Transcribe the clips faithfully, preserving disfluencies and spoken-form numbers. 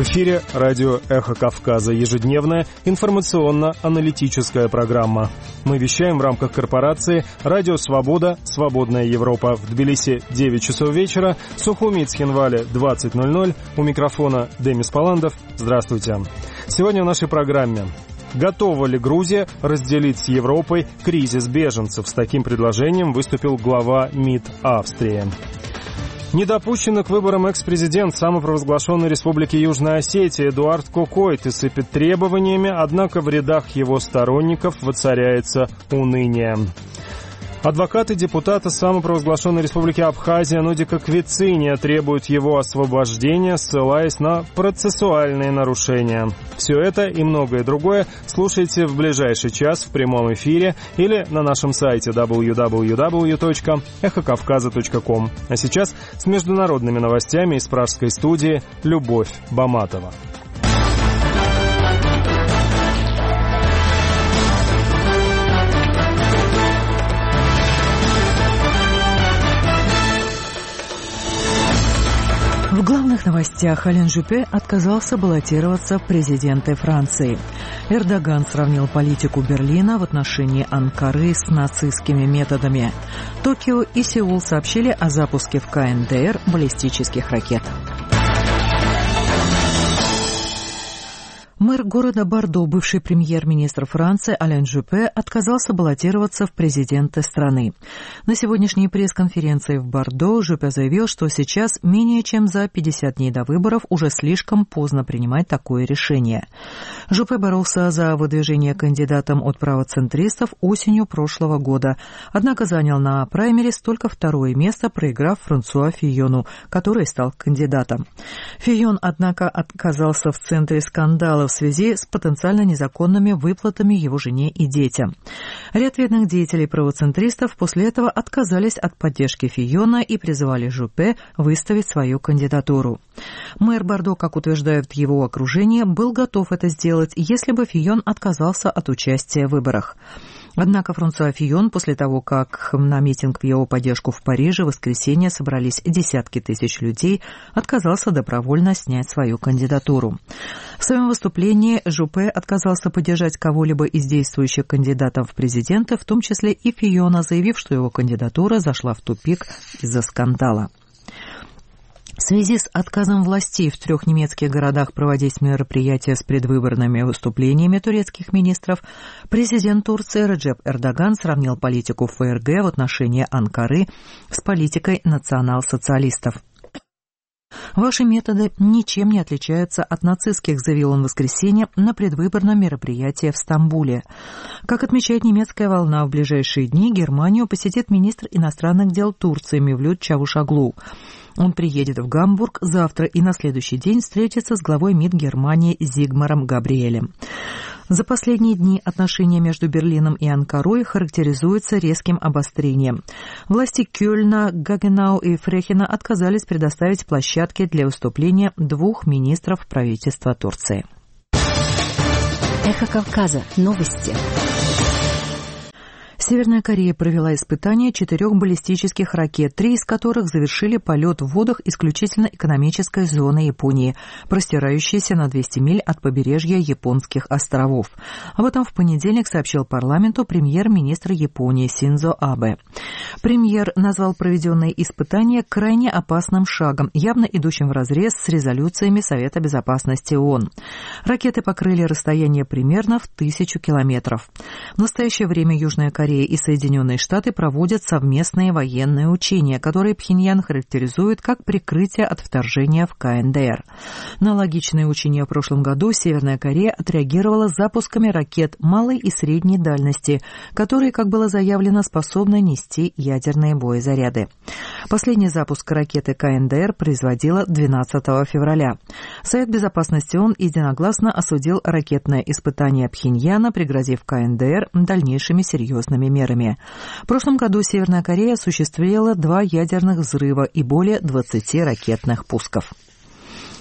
эфире радио «Эхо Кавказа», ежедневная информационно-аналитическая программа. Мы вещаем в рамках корпорации «Радио Свобода. Свободная Европа». В Тбилиси девять часов вечера, Сухуми и Цхинвале двадцать ноль ноль. У микрофона Демис Паландов. Здравствуйте. Сегодня в нашей программе. Готова ли Грузия разделить с Европой кризис беженцев? С таким предложением выступил глава МИД Австрии. Недопущенный к выборам экс-президент самопровозглашенной Республики Южная Осетия Эдуард Кокойты сыпет требованиями, однако в рядах его сторонников воцаряется уныние. Адвокаты депутата самопровозглашенной Республики Абхазия Нудика Квициния требуют его освобождения, ссылаясь на процессуальные нарушения. Все это и многое другое слушайте в ближайший час в прямом эфире или на нашем сайте дабл ю дабл ю дабл ю точка эхо кавказа точка ком. А сейчас с международными новостями из пражской студии Любовь Баматова. В главных новостях Ален Жюпе отказался баллотироваться в президенты Франции. Эрдоган сравнил политику Берлина в отношении Анкары с нацистскими методами. Токио и Сеул сообщили о запуске в ка эн дэ эр баллистических ракет. Мэр города Бордо, бывший премьер-министр Франции Ален Жюпе, отказался баллотироваться в президенты страны. На сегодняшней пресс-конференции в Бордо Жюпе заявил, что сейчас, менее чем за пятьдесят дней до выборов, уже слишком поздно принимать такое решение. Жюпе боролся за выдвижение кандидатом от правоцентристов осенью прошлого года, однако занял на праймерис только второе место, проиграв Франсуа Фийону, который стал кандидатом. Фийон, однако, оказался в центре скандала в связи с потенциально незаконными выплатами его жене и детям. Ряд видных деятелей правоцентристов после этого отказались от поддержки Фийона и призывали Жюпе выставить свою кандидатуру. Мэр Бордо, как утверждают его окружение, был готов это сделать, если бы Фийон отказался от участия в выборах. Однако Франсуа Фийон, после того, как на митинг в его поддержку в Париже в воскресенье собрались десятки тысяч людей, отказался добровольно снять свою кандидатуру. В своем выступлении Жюпе отказался поддержать кого-либо из действующих кандидатов в президенты, в том числе и Фийона, заявив, что его кандидатура зашла в тупик из-за скандала. В связи с отказом властей в трех немецких городах проводить мероприятия с предвыборными выступлениями турецких министров, президент Турции Реджеп Эрдоган сравнил политику эф эр гэ в отношении Анкары с политикой национал-социалистов. «Ваши методы ничем не отличаются от нацистских», заявил он в воскресенье на предвыборном мероприятии в Стамбуле. Как отмечает немецкая волна, в ближайшие дни Германию посетит министр иностранных дел Турции Мевлют Чавушоглу. Он приедет в Гамбург завтра и на следующий день встретится с главой МИД Германии Зигмаром Габриэлем. За последние дни отношения между Берлином и Анкарой характеризуются резким обострением. Власти Кёльна, Гагенау и Фрехена отказались предоставить площадки для выступления двух министров правительства Турции. Эхо Кавказа. Новости. Северная Корея провела испытания четырех баллистических ракет, три из которых завершили полет в водах исключительно экономической зоны Японии, простирающейся на двести миль от побережья японских островов. Об этом в понедельник сообщил парламенту премьер-министр Японии Синдзо Абе. Премьер назвал проведенные испытания крайне опасным шагом, явно идущим вразрез с резолюциями Совета безопасности ООН. Ракеты покрыли расстояние примерно в тысячу километров. В настоящее время Южная Корея и Соединенные Штаты проводят совместные военные учения, которые Пхеньян характеризует как прикрытие от вторжения в ка эн дэ эр. На аналогичные учения в прошлом году Северная Корея отреагировала запусками ракет малой и средней дальности, которые, как было заявлено, способны нести ядерные боезаряды. Последний запуск ракеты ка эн дэ эр производила двенадцатого февраля. Совет безопасности ООН единогласно осудил ракетное испытание Пхеньяна, пригрозив ка эн дэ эр дальнейшими серьезными мерами. В прошлом году Северная Корея осуществила два ядерных взрыва и более двадцати ракетных пусков.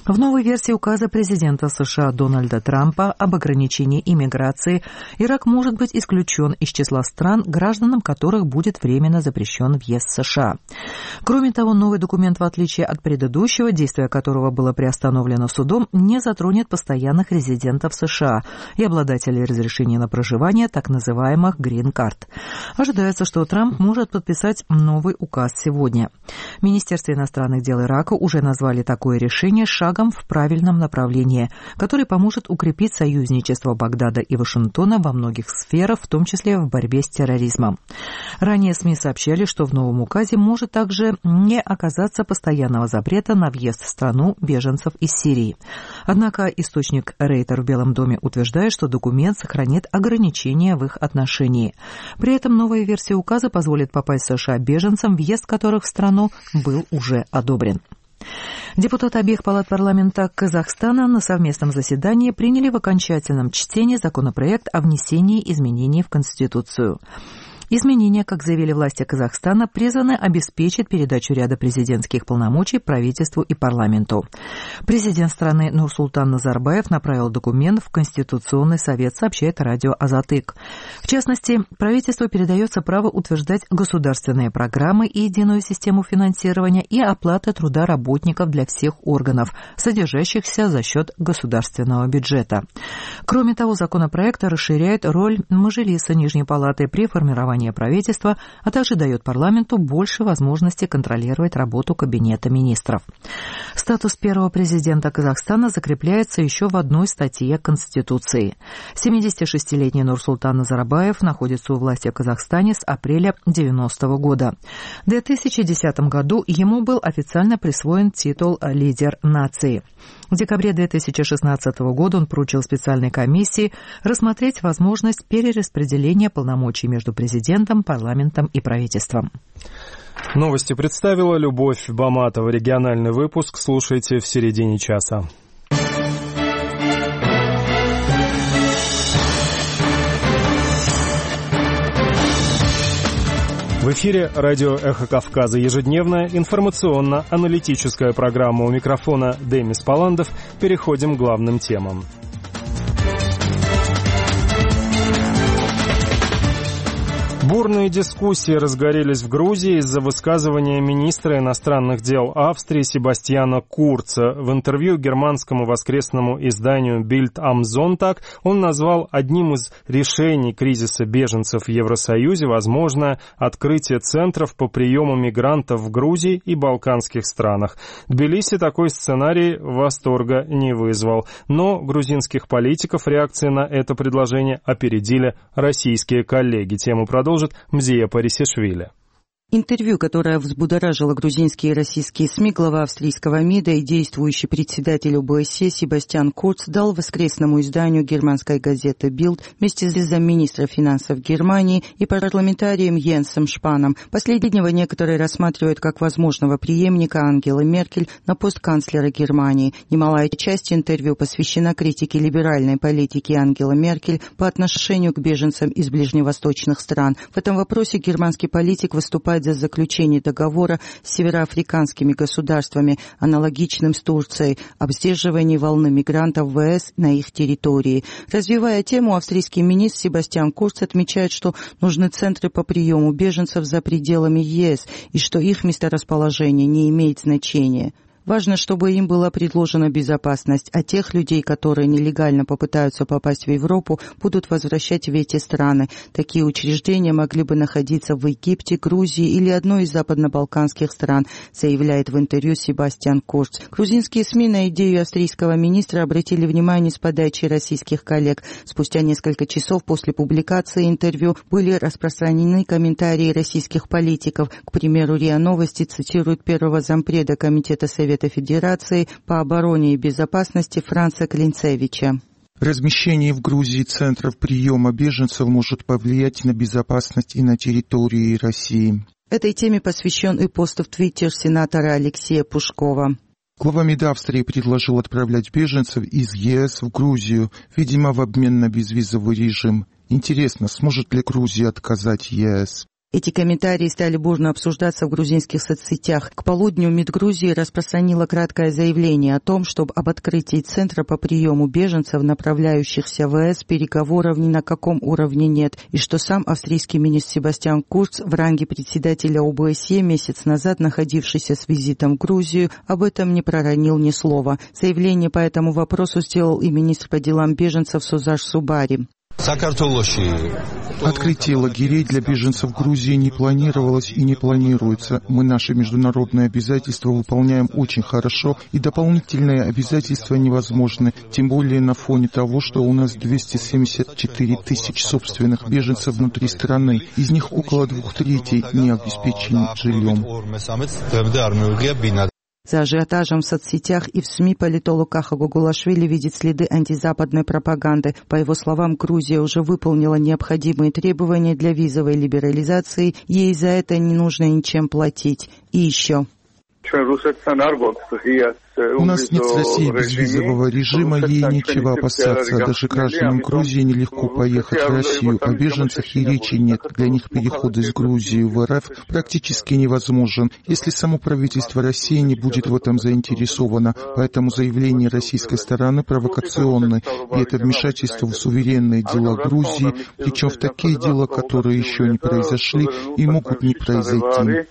В новой версии указа президента США Дональда Трампа об ограничении иммиграции Ирак может быть исключен из числа стран, гражданам которых будет временно запрещен въезд в США. Кроме того, новый документ, в отличие от предыдущего, действие которого было приостановлено судом, не затронет постоянных резидентов США и обладателей разрешения на проживание, так называемых грин-карт. Ожидается, что Трамп может подписать новый указ сегодня. В Министерстве иностранных дел Ирака уже назвали такое решение шагом в правильном направлении, который поможет укрепить союзничество Багдада и Вашингтона во многих сферах, в том числе в борьбе с терроризмом. Ранее СМИ сообщали, что в новом указе может также не оказаться постоянного запрета на въезд в страну беженцев из Сирии. Однако источник Рейтер в Белом доме утверждает, что документ сохранит ограничения в их отношении. При этом новая версия указа позволит попасть в США беженцам, въезд которых в страну был уже одобрен. Депутаты обеих палат парламента Казахстана на совместном заседании приняли в окончательном чтении законопроект о внесении изменений в Конституцию. Изменения, как заявили власти Казахстана, призваны обеспечить передачу ряда президентских полномочий правительству и парламенту. Президент страны Нурсултан Назарбаев направил документ в Конституционный совет, сообщает радио «Азатык». В частности, правительству передается право утверждать государственные программы и единую систему финансирования и оплаты труда работников для всех органов, содержащихся за счет государственного бюджета. Кроме того, законопроект расширяет роль Мажилиса Нижней палаты при формировании правительства, а также дает парламенту больше возможностей контролировать работу Кабинета министров. Статус первого президента Казахстана закрепляется еще в одной статье Конституции. семидесятишестилетний Нурсултан Назарбаев находится у власти в Казахстане с апреля девяностого года. В две тысячи десятом году ему был официально присвоен титул «Лидер нации». В декабре две тысячи шестнадцатого года он поручил специальной комиссии рассмотреть возможность перераспределения полномочий между президентом, парламентом и правительством. Новости представила Любовь Баматова. Региональный выпуск слушайте в середине часа. В эфире радио «Эхо Кавказа». Ежедневная информационно-аналитическая программа. У микрофона Демис Паландов. Переходим к главным темам. Бурные дискуссии разгорелись в Грузии из-за высказывания министра иностранных дел Австрии Себастьяна Курца. В интервью германскому воскресному изданию Bild am Sonntag он назвал одним из решений кризиса беженцев в Евросоюзе возможное открытие центров по приему мигрантов в Грузии и балканских странах. Тбилиси такой сценарий восторга не вызвал, но грузинских политиков реакции на это предложение опередили российские коллеги. Тему продолжит Мзия Парисишвили. Интервью, которое взбудоражило грузинские и российские СМИ, глава австрийского МИДа и действующий председатель ОБСЕ Себастьян Курц дал воскресному изданию германской газеты «Билд» вместе с замминистра финансов Германии и парламентарием Йенсом Шпаном. Последнего некоторые рассматривают как возможного преемника Ангелы Меркель на пост канцлера Германии. Немалая часть интервью посвящена критике либеральной политики Ангелы Меркель по отношению к беженцам из ближневосточных стран. В этом вопросе германский политик выступает за заключение договора с североафриканскими государствами, аналогичным с Турцией, об сдерживании волны мигрантов в ЕС на их территории. Развивая тему, австрийский министр Себастьян Курц отмечает, что нужны центры по приему беженцев за пределами ЕС и что их месторасположение не имеет значения. Важно, чтобы им была предложена безопасность, а тех людей, которые нелегально попытаются попасть в Европу, будут возвращать в эти страны. Такие учреждения могли бы находиться в Египте, Грузии или одной из западно-балканских стран, заявляет в интервью Себастьян Курц. Грузинские СМИ на идею австрийского министра обратили внимание с подачи российских коллег. Спустя несколько часов после публикации интервью были распространены комментарии российских политиков. К примеру, РИА Новости цитирует первого зампреда Комитета Совета Федерации по обороне и безопасности Франца Клинцевича. Размещение в Грузии центров приема беженцев может повлиять на безопасность и на территории России. Этой теме посвящен и пост в Твиттер сенатора Алексея Пушкова. Глава МИДа Австрии предложил отправлять беженцев из ЕС в Грузию, видимо, в обмен на безвизовый режим. Интересно, сможет ли Грузия отказать ЕС? Эти комментарии стали бурно обсуждаться в грузинских соцсетях. К полудню МИД Грузии распространила краткое заявление о том, что об открытии центра по приему беженцев, направляющихся в ЕС, переговоров ни на каком уровне нет, и что сам австрийский министр Себастьян Курц в ранге председателя ОБСЕ, месяц назад находившийся с визитом в Грузию, об этом не проронил ни слова. Заявление по этому вопросу сделал и министр по делам беженцев Созаш Субари. Открытие лагерей для беженцев в Грузии не планировалось и не планируется. Мы наши международные обязательства выполняем очень хорошо, и дополнительные обязательства невозможны, тем более на фоне того, что у нас двести семьдесят четыре тысячи собственных беженцев внутри страны. Из них около двух третей не обеспечены жильем. За ажиотажем в соцсетях и в СМИ политолог Каха Гугулашвили видит следы антизападной пропаганды. По его словам, Грузия уже выполнила необходимые требования для визовой либерализации, ей за это не нужно ничем платить. И еще. У нас нет с Россией безвизового режима, ей нечего опасаться. Даже гражданам Грузии нелегко поехать в Россию. О беженцах и речи нет. Для них переход из Грузии в РФ практически невозможен, если само правительство России не будет в этом заинтересовано. Поэтому заявление российской стороны провокационное, и это вмешательство в суверенные дела Грузии, причем в такие дела, которые еще не произошли и могут не произойти.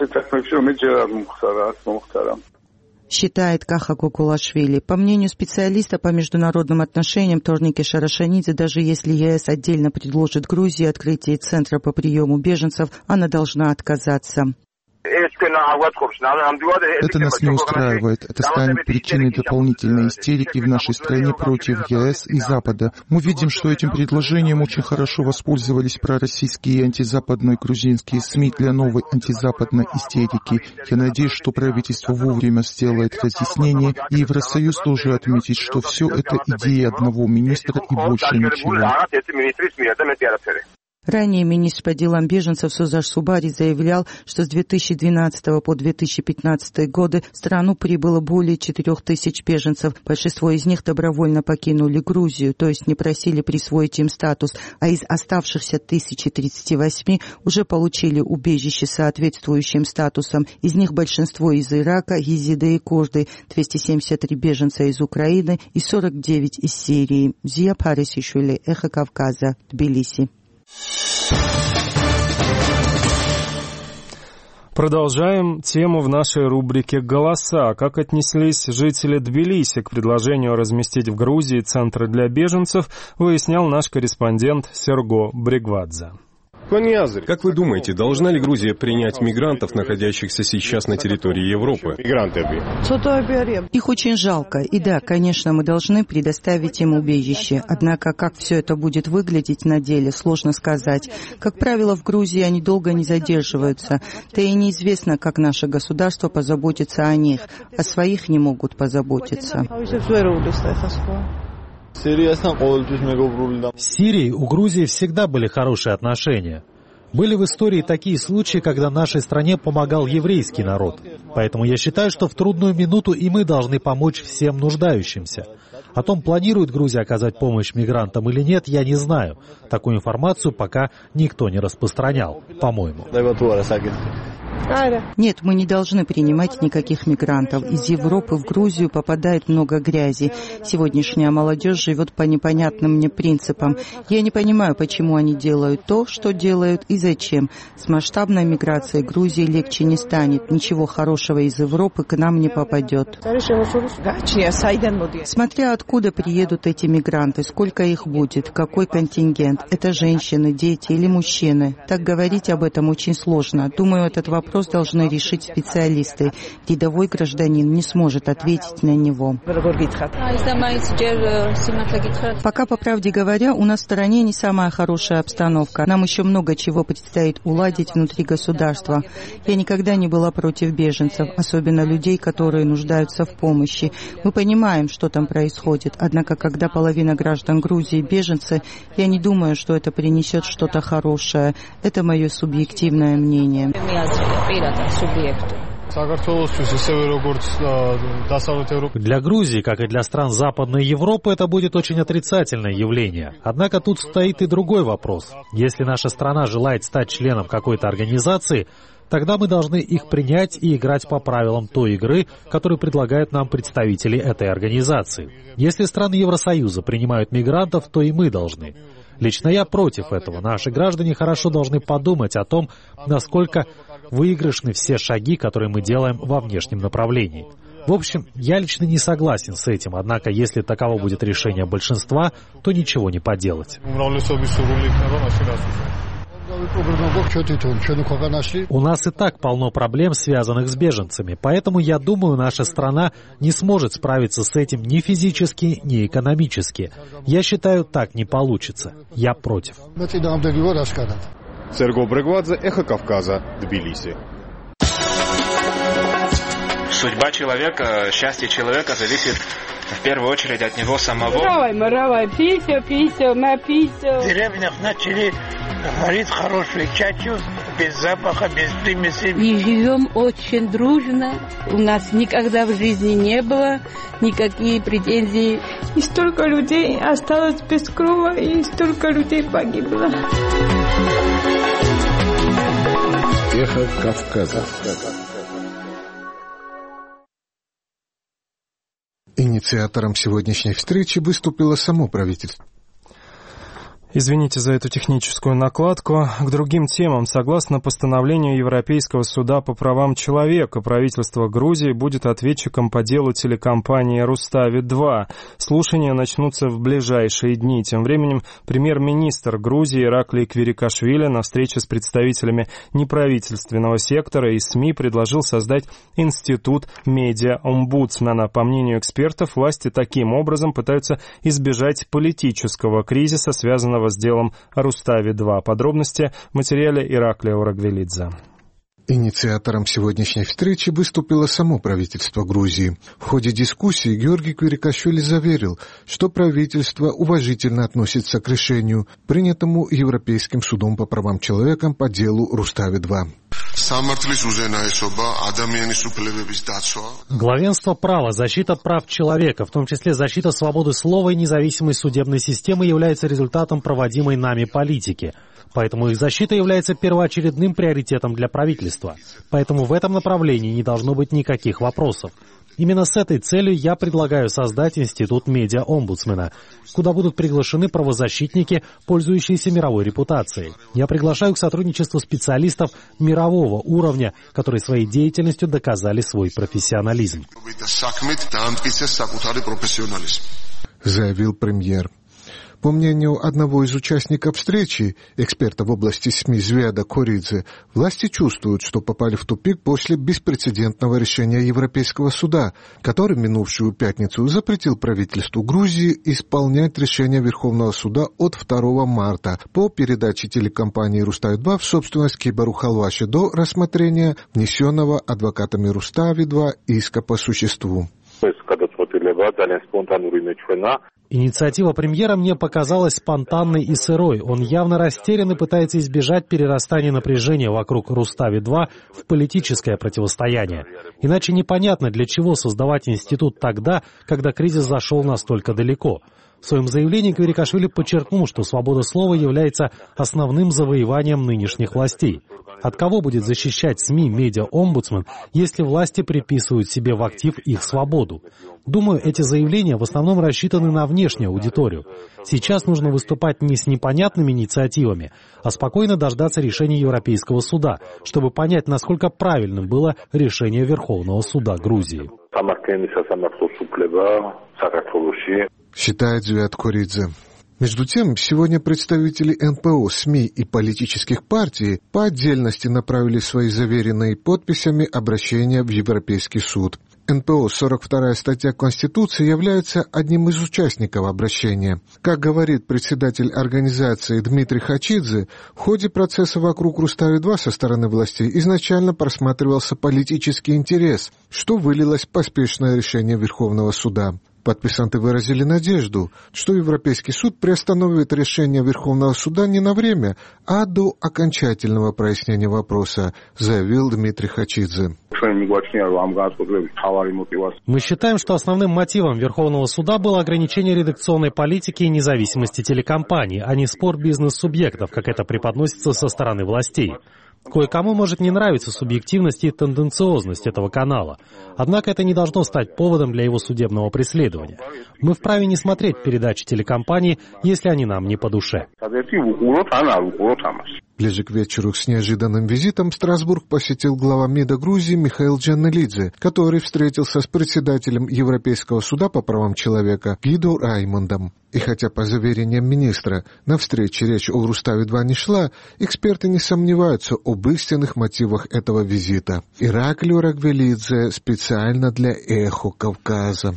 Считает Каха Гугулашвили. По мнению специалиста по международным отношениям Торники Шарашанидзе, даже если ЕС отдельно предложит Грузии открытие центра по приему беженцев, она должна отказаться. Это нас не устраивает. Это станет причиной дополнительной истерики в нашей стране против ЕС и Запада. Мы видим, что этим предложением очень хорошо воспользовались пророссийские и антизападные грузинские СМИ для новой антизападной истерики. Я надеюсь, что правительство вовремя сделает разъяснение, и Евросоюз тоже отметит, что все это идея одного министра и больше ничего. Ранее министр по делам беженцев Созаш Субари заявлял, что с две тысячи двенадцатого по две тысячи пятнадцатый годы в страну прибыло более четырех тысяч беженцев. Большинство из них добровольно покинули Грузию, то есть не просили присвоить им статус, а из оставшихся тысячи тридцати восьми уже получили убежище с соответствующим статусом. Из них большинство из Ирака, езиды и курды, двести семьдесят три беженца из Украины и сорок девять из Сирии. Зия Парисишвили, Эхо Кавказа, Тбилиси. Продолжаем тему в нашей рубрике «Голоса». Как отнеслись жители Тбилиси к предложению разместить в Грузии центры для беженцев, выяснял наш корреспондент Серго Бригвадзе. Как вы думаете, должна ли Грузия принять мигрантов, находящихся сейчас на территории Европы? Их очень жалко. И да, конечно, мы должны предоставить им убежище. Однако, как все это будет выглядеть на деле, сложно сказать. Как правило, в Грузии они долго не задерживаются. Да и неизвестно, как наше государство позаботится о них. О своих не могут позаботиться. С Сирией у Грузии всегда были хорошие отношения. Были в истории такие случаи, когда нашей стране помогал еврейский народ. Поэтому я считаю, что в трудную минуту и мы должны помочь всем нуждающимся. О том, планирует Грузия оказать помощь мигрантам или нет, я не знаю. Такую информацию пока никто не распространял, по-моему. Нет, мы не должны принимать никаких мигрантов. Из Европы в Грузию попадает много грязи. Сегодняшняя молодежь живет по непонятным мне принципам. Я не понимаю, почему они делают то, что делают, и зачем. С масштабной миграцией Грузии легче не станет. Ничего хорошего из Европы к нам не попадет. Смотря откуда приедут эти мигранты, сколько их будет, какой контингент. Это женщины, дети или мужчины. Так говорить об этом очень сложно. Думаю, этот вопрос должны решить специалисты. Рядовой гражданин не сможет ответить на него. Пока, по правде говоря, у нас в стране не самая хорошая обстановка. Нам еще много чего предстоит уладить внутри государства. Я никогда не была против беженцев, особенно людей, которые нуждаются в помощи. Мы понимаем, что там происходит. Однако, когда половина граждан Грузии беженцы, я не думаю, что это принесет что-то хорошее. Это мое субъективное мнение. Для Грузии, как и для стран Западной Европы, это будет очень отрицательное явление. Однако тут стоит и другой вопрос. Если наша страна желает стать членом какой-то организации, тогда мы должны их принять и играть по правилам той игры, которую предлагают нам представители этой организации. Если страны Евросоюза принимают мигрантов, то и мы должны. Лично я против этого. Наши граждане хорошо должны подумать о том, насколько выигрышны все шаги, которые мы делаем во внешнем направлении. В общем, я лично не согласен с этим, однако если таково будет решение большинства, то ничего не поделать. У нас и так полно проблем, связанных с беженцами, поэтому, я думаю, наша страна не сможет справиться с этим ни физически, ни экономически. Я считаю, так не получится. Я против. Серго Брегвадзе, Эхо Кавказа, Тбилиси. Судьба человека, счастье человека зависит в первую очередь от него самого. В деревнях начали варить хорошую чачу, без запаха, без примесей. И живем очень дружно. У нас никогда в жизни не было никаких претензий. И столько людей осталось без крова, и столько людей погибло. Эхо Кавказа. Инициатором сегодняшней встречи выступило само правительство. Извините за эту техническую накладку. К другим темам. Согласно постановлению Европейского суда по правам человека, правительство Грузии будет ответчиком по делу телекомпании «Рустави-два». Слушания начнутся в ближайшие дни. Тем временем премьер-министр Грузии Ираклий Квирикашвили на встрече с представителями неправительственного сектора и СМИ предложил создать институт медиа-омбудсмена. По мнению экспертов, власти таким образом пытаются избежать политического кризиса, связанного с делом Рустави-два. Подробности в материале Ираклия Урагвелидзе. Инициатором сегодняшней встречи выступило само правительство Грузии. В ходе дискуссии Георгий Квирикашвили заверил, что правительство уважительно относится к решению, принятому Европейским судом по правам человека по делу Рустави-два. Главенство права, защита прав человека, в том числе защита свободы слова и независимость судебной системы, является результатом проводимой нами политики. Поэтому их защита является первоочередным приоритетом для правительства. Поэтому в этом направлении не должно быть никаких вопросов. Именно с этой целью я предлагаю создать институт медиа-омбудсмена, куда будут приглашены правозащитники, пользующиеся мировой репутацией. Я приглашаю к сотрудничеству специалистов мирового уровня, которые своей деятельностью доказали свой профессионализм. Заявил премьер. По мнению одного из участников встречи, эксперта в области СМИ Звеада Коридзе, власти чувствуют, что попали в тупик после беспрецедентного решения Европейского суда, который минувшую пятницу запретил правительству Грузии исполнять решение Верховного суда от второго марта по передаче телекомпании «Рустави-два» в собственность Кибару Халваши до рассмотрения внесенного адвокатами «Рустави-два» иска по существу. Инициатива премьера мне показалась спонтанной и сырой. Он явно растерян и пытается избежать перерастания напряжения вокруг Рустави-два в политическое противостояние. Иначе непонятно, для чего создавать институт тогда, когда кризис зашел настолько далеко. В своем заявлении Квирикашвили подчеркнул, что свобода слова является основным завоеванием нынешних властей. От кого будет защищать СМИ медиа-омбудсмен, если власти приписывают себе в актив их свободу? Думаю, эти заявления в основном рассчитаны на внешнюю аудиторию. Сейчас нужно выступать не с непонятными инициативами, а спокойно дождаться решения Европейского суда, чтобы понять, насколько правильным было решение Верховного суда Грузии. Считает Звеад Коридзе. Между тем, сегодня представители эн пэ о, СМИ и политических партий по отдельности направили свои заверенные подписями обращения в Европейский суд. эн пэ о, сорок вторая статья Конституции, является одним из участников обращения. Как говорит председатель организации Дмитрий Хачидзе, в ходе процесса вокруг Рустави-два со стороны властей изначально просматривался политический интерес, что вылилось в поспешное решение Верховного суда. Подписанты выразили надежду, что Европейский суд приостановит решение Верховного суда не на время, а до окончательного прояснения вопроса, заявил Дмитрий Хачидзе. Мы считаем, что основным мотивом Верховного суда было ограничение редакционной политики и независимости телекомпаний, а не спор бизнес-субъектов, как это преподносится со стороны властей. Кое-кому может не нравиться субъективность и тенденциозность этого канала. Однако это не должно стать поводом для его судебного преследования. Мы вправе не смотреть передачи телекомпаний, если они нам не по душе. Ближе к вечеру с неожиданным визитом Страсбург посетил глава МИДа Грузии Михаил Джанелидзе, который встретился с председателем Европейского суда по правам человека Гидо Раймондом. И хотя, по заверениям министра, на встрече речь о Руставе-два не шла, эксперты не сомневаются об истинных мотивах этого визита. Ираклио Рагвелидзе специально для «Эхо Кавказа».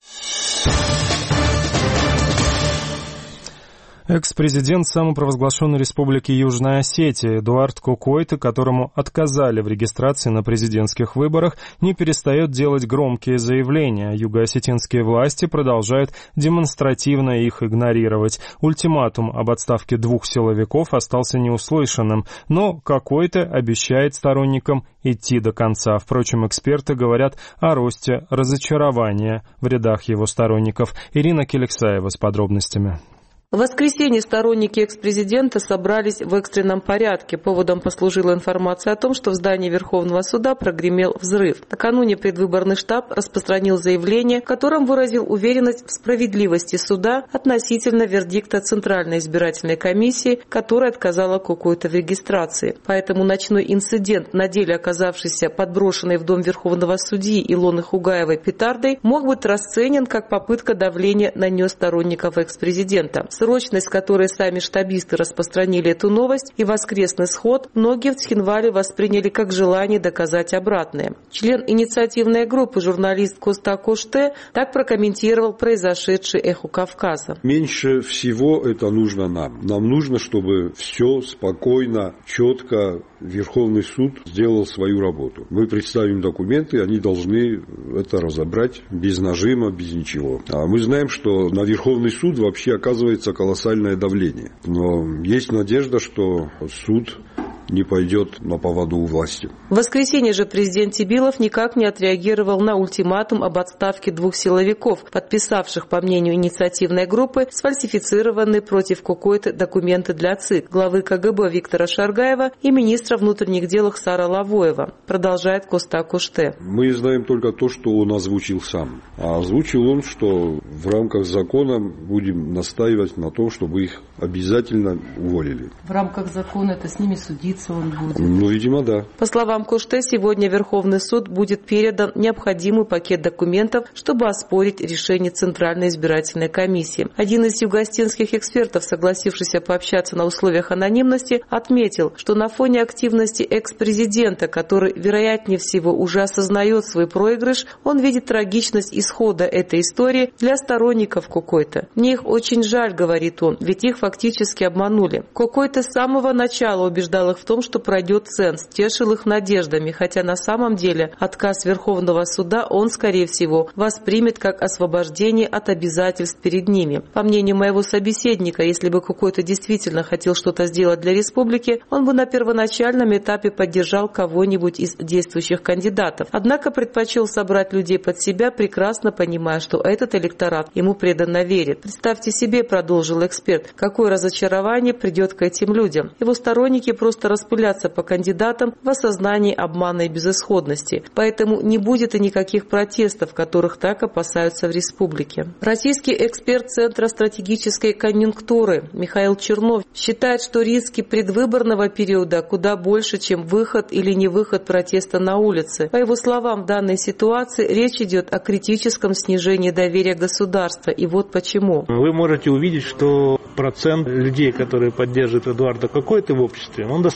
Экс-президент самопровозглашенной республики Южная Осетия Эдуард Кокойто, которому отказали в регистрации на президентских выборах, не перестает делать громкие заявления. Юго-осетинские власти продолжают демонстративно их игнорировать. Ультиматум об отставке двух силовиков остался неуслышанным, но Кокойто обещает сторонникам идти до конца. Впрочем, эксперты говорят о росте разочарования в рядах его сторонников. Ирина Келексаева с подробностями. В воскресенье сторонники экс-президента собрались в экстренном порядке. Поводом послужила информация о том, что в здании Верховного суда прогремел взрыв. Накануне предвыборный штаб распространил заявление, в котором выразил уверенность в справедливости суда относительно вердикта Центральной избирательной комиссии, которая отказала Кокойто в регистрации. Поэтому ночной инцидент, на деле оказавшийся подброшенной в дом Верховного судьи Илоны Хугаевой петардой, мог быть расценен как попытка давления на несторонников экс-президента. Срочность, с которой сами штабисты распространили эту новость, и воскресный сход многие в Цхинвале восприняли как желание доказать обратное. Член инициативной группы, журналист Коста Коште, так прокомментировал произошедшее «Эхо Кавказа». Меньше всего это нужно нам. Нам нужно, чтобы все спокойно, четко Верховный суд сделал свою работу. Мы представим документы, они должны это разобрать без нажима, без ничего. А мы знаем, что на Верховный суд вообще оказывается колоссальное давление. Но есть надежда, что суд не пойдет на поводу у власти. В воскресенье же президент Тибилов никак не отреагировал на ультиматум об отставке двух силовиков, подписавших, по мнению инициативной группы, сфальсифицированные против Кокойто документы для ЦИК, главы КГБ Виктора Шаргаева и министра внутренних дел Хсара Лавоева. Продолжает Коста Коште. Мы знаем только то, что он озвучил сам. А озвучил он, что в рамках закона будем настаивать на том, чтобы их обязательно уволили. В рамках закона это с ними судиться он будет? Ну, видимо, да. По словам Коште, сегодня Верховный суд будет передан необходимый пакет документов, чтобы оспорить решение Центральной избирательной комиссии. Один из юго-осетинских экспертов, согласившийся пообщаться на условиях анонимности, отметил, что на фоне активности экс-президента, который, вероятнее всего, уже осознает свой проигрыш, он видит трагичность исхода этой истории для сторонников Кокойто. «Мне их очень жаль», — говорит он, — «ведь их фактически обманули». Кокойто с самого начала убеждал их в том, что пройдет ценз, тешил их надеждами, хотя на самом деле отказ Верховного суда он, скорее всего, воспримет как освобождение от обязательств перед ними. По мнению моего собеседника, если бы Кокойто действительно хотел что-то сделать для республики, он бы на первоначальном этапе поддержал кого-нибудь из действующих кандидатов. Однако предпочел собрать людей под себя, прекрасно понимая, что этот электорат ему преданно верит. Представьте себе, продолжил эксперт, какое разочарование придет к этим людям. Его сторонники просто распыляться по кандидатам в осознании обмана и безысходности. Поэтому не будет и никаких протестов, которых так опасаются в республике. Российский эксперт Центра стратегической конъюнктуры Михаил Чернов считает, что риски предвыборного периода куда больше, чем выход или не выход протеста на улице. По его словам, в данной ситуации речь идет о критическом снижении доверия государства. И вот почему. Вы можете увидеть, что процент людей, которые поддерживают Эдуарда Кокойто в обществе, он достаточно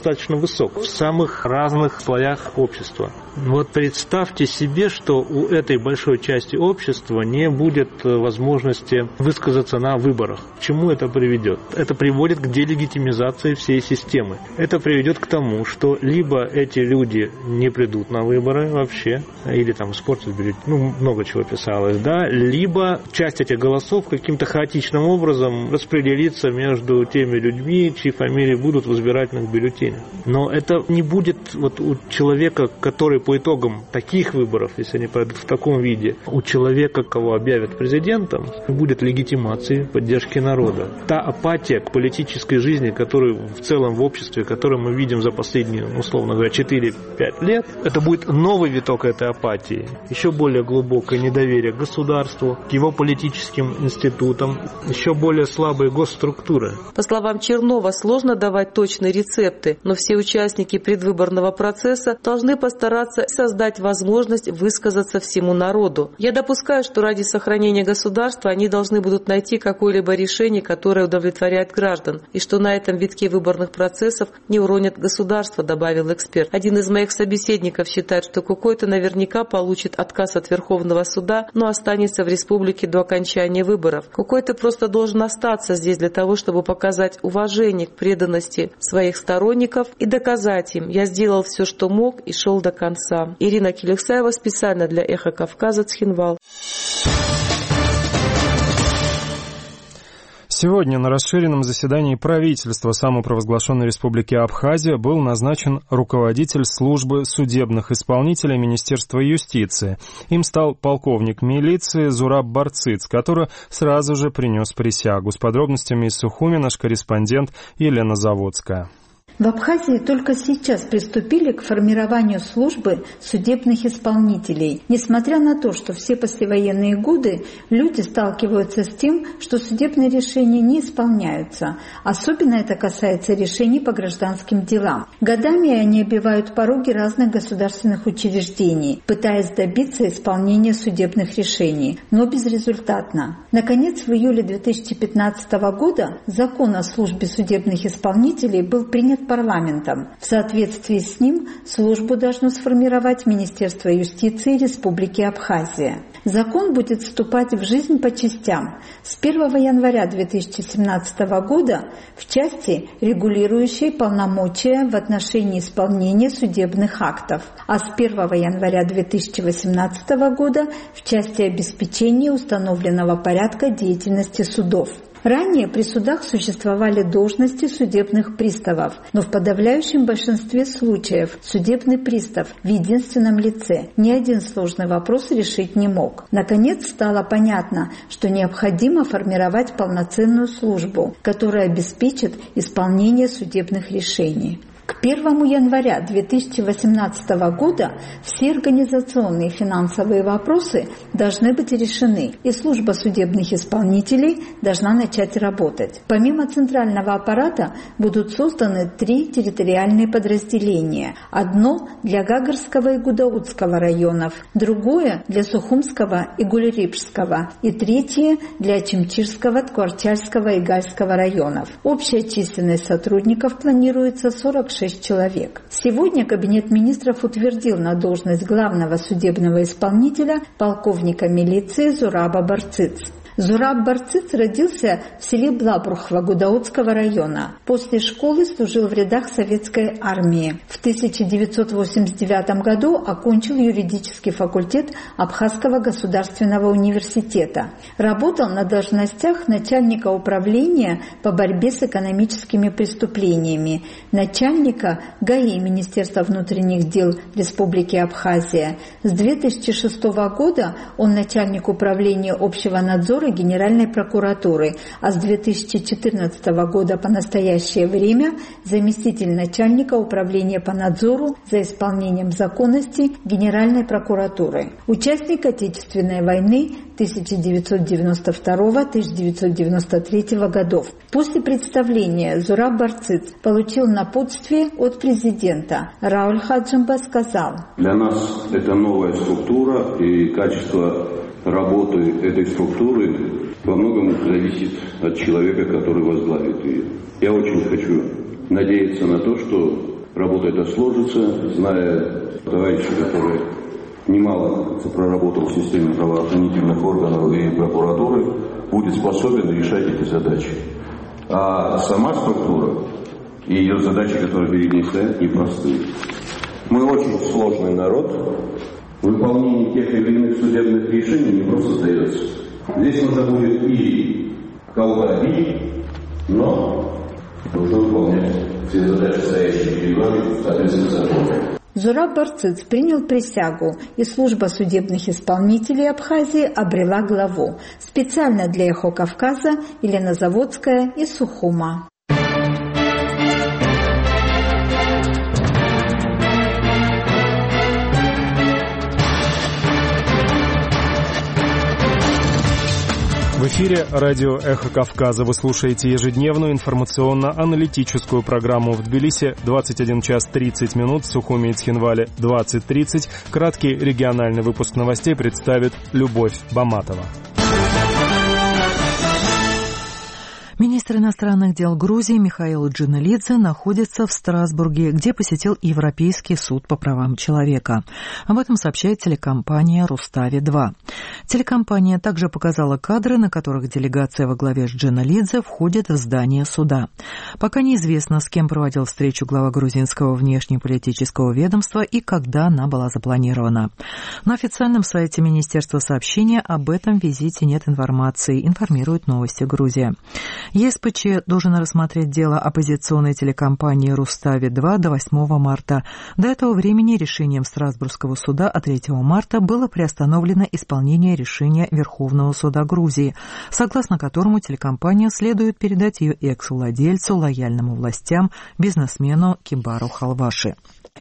достаточно высок в самых разных слоях общества. Вот представьте себе, что у этой большой части общества не будет возможности высказаться на выборах. К чему это приведет? Это приводит к делегитимизации всей системы. Это приведет к тому, что либо эти люди не придут на выборы вообще, или там испортят бюллетень, ну, много чего писалось, да, либо часть этих голосов каким-то хаотичным образом распределится между теми людьми, чьи фамилии будут в избирательных бюллетенях. Но это не будет вот у человека, который по итогам таких выборов, если они пройдут в таком виде, у человека, кого объявят президентом, будет легитимации поддержки народа. Та апатия к политической жизни, которую в целом в обществе, которую мы видим за последние, условно говоря, четыре-пять лет, это будет новый виток этой апатии, еще более глубокое недоверие к государству, к его политическим институтам, еще более слабые госструктуры. По словам Чернова, сложно давать точные рецепты, но все участники предвыборного процесса должны постараться создать возможность высказаться всему народу. Я допускаю, что ради сохранения государства они должны будут найти какое-либо решение, которое удовлетворяет граждан, и что на этом витке выборных процессов не уронят государство, добавил эксперт. Один из моих собеседников считает, что Кукой-то наверняка получит отказ от Верховного суда, но останется в республике до окончания выборов. Кукой-то просто должен остаться здесь для того, чтобы показать уважение к преданности своих сторонников и доказать им: я сделал все, что мог, и шел до конца. Ирина Келексаева специально для «Эхо Кавказа», Цхинвал. Сегодня на расширенном заседании правительства самопровозглашенной Республики Абхазия был назначен руководитель службы судебных исполнителей Министерства юстиции. Им стал полковник милиции Зураб Барцыц, который сразу же принес присягу. С подробностями из Сухуми наш корреспондент Елена Заводская. В Абхазии только сейчас приступили к формированию службы судебных исполнителей, несмотря на то, что все послевоенные годы люди сталкиваются с тем, что судебные решения не исполняются. Особенно это касается решений по гражданским делам. Годами они обивают пороги разных государственных учреждений, пытаясь добиться исполнения судебных решений, но безрезультатно. Наконец, в июле две тысячи пятнадцатого года закон о службе судебных исполнителей был принят парламентом. В соответствии с ним службу должно сформировать Министерство юстиции Республики Абхазия. Закон будет вступать в жизнь по частям. С первого января две тысячи семнадцатого года в части, регулирующей полномочия в отношении исполнения судебных актов, а с первого января две тысячи восемнадцатого года в части обеспечения установленного порядка деятельности судов. Ранее при судах существовали должности судебных приставов, но в подавляющем большинстве случаев судебный пристав в единственном лице ни один сложный вопрос решить не мог. Наконец стало понятно, что необходимо формировать полноценную службу, которая обеспечит исполнение судебных решений. К первому января две тысячи восемнадцатого года все организационные и финансовые вопросы должны быть решены, и служба судебных исполнителей должна начать работать. Помимо центрального аппарата будут созданы три территориальные подразделения. Одно для Гагарского и Гудаутского районов, другое для Сухумского и Гулерипшского, и третье для Чимчирского, Ткварчальского и Гальского районов. Общая численность сотрудников планируется сорок шесть человек. Сегодня Кабинет министров утвердил на должность главного судебного исполнителя полковника милиции Зураба Барцыц. Зураб Барцыц родился в селе Блабрухва Гудаутского района. После школы служил в рядах советской армии. В тысяча девятьсот восемьдесят девятом году окончил юридический факультет Абхазского государственного университета. Работал на должностях начальника управления по борьбе с экономическими преступлениями, начальника ГАИ Министерства внутренних дел Республики Абхазия. С две тысячи шестого года он начальник управления общего надзора Генеральной прокуратуры, а с две тысячи четырнадцатого года по настоящее время заместитель начальника управления по надзору за исполнением законности Генеральной прокуратуры. Участник Отечественной войны тысяча девятьсот девяносто второго — тысяча девятьсот девяносто третьего годов. После представления Зураб Барцыц получил напутствие от президента. Рауль Хаджимба сказал: «Для нас это новая структура, и качество работы этой структуры во многом зависит от человека, который возглавит ее. Я очень хочу надеяться на то, что работа эта сложится, зная товарища, который немало проработал в системе правоохранительных органов и прокуратуры, будет способен решать эти задачи. А сама структура и ее задачи, которые перед ней стоят, непростые. Мы очень сложный народ. Выполнение тех или иных судебных решений не просто сдается. Здесь нужно будет и кого-то обидеть, но нужно выполнять все задачи, стоящие перед вами, в соответствии с законом. Зураб Барцыц принял присягу, и служба судебных исполнителей Абхазии обрела главу. Специально для «Эхо Кавказа» Елена Заводская из Сухума. В эфире радио «Эхо Кавказа». Вы слушаете ежедневную информационно-аналитическую программу в Тбилиси двадцать один час тридцать минут, в Сухуми и Цхинвале двадцать тридцать. Краткий региональный выпуск новостей представит Любовь Баматова. Министр иностранных дел Грузии Михаил Джиналидзе находится в Страсбурге, где посетил Европейский суд по правам человека. Об этом сообщает телекомпания «Рустави-два». Телекомпания также показала кадры, на которых делегация во главе с Джиналидзе входит в здание суда. Пока неизвестно, с кем проводил встречу глава грузинского внешнеполитического ведомства и когда она была запланирована. На официальном сайте Министерства сообщения об этом визите нет информации, информирует «Новости Грузия». ЕСПЧ должен рассмотреть дело оппозиционной телекомпании «Рустави-два» до восьмого марта. До этого времени решением Страсбургского суда от третьего марта было приостановлено исполнение решения Верховного суда Грузии, согласно которому телекомпания следует передать ее экс-владельцу, лояльному властям, бизнесмену Кибару Халваши.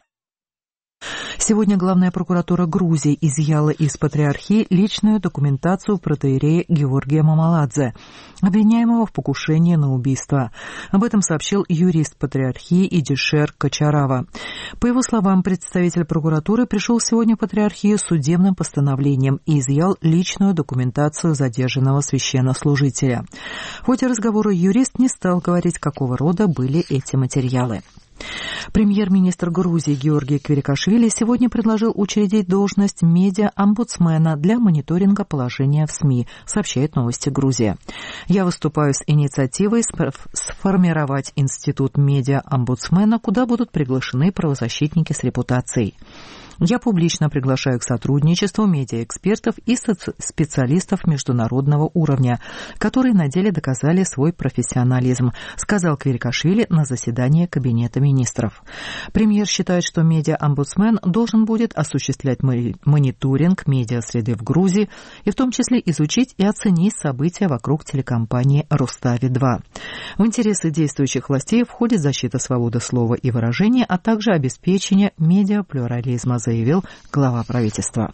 Сегодня главная прокуратура Грузии изъяла из патриархии личную документацию протоиерея Георгия Мамаладзе, обвиняемого в покушении на убийство. Об этом сообщил юрист патриархии Идишер Качарава. По его словам, представитель прокуратуры пришел сегодня в патриархию с судебным постановлением и изъял личную документацию задержанного священнослужителя. В ходе разговора юрист не стал говорить, какого рода были эти материалы. Премьер-министр Грузии Георгий Квирикашвили сегодня предложил учредить должность медиа-омбудсмена для мониторинга положения в СМИ, сообщает «Новости Грузия». «Я выступаю с инициативой сформировать институт медиа-омбудсмена, куда будут приглашены правозащитники с репутацией. Я публично приглашаю к сотрудничеству медиаэкспертов и специалистов международного уровня, которые на деле доказали свой профессионализм», сказал Квирикашвили на заседании Кабинета министров. Премьер считает, что медиа-омбудсмен должен будет осуществлять мониторинг медиасреды в Грузии и в том числе изучить и оценить события вокруг телекомпании «Рустави-два». В интересы действующих властей входит защита свободы слова и выражения, а также обеспечение медиаплюрализма, заявил глава правительства.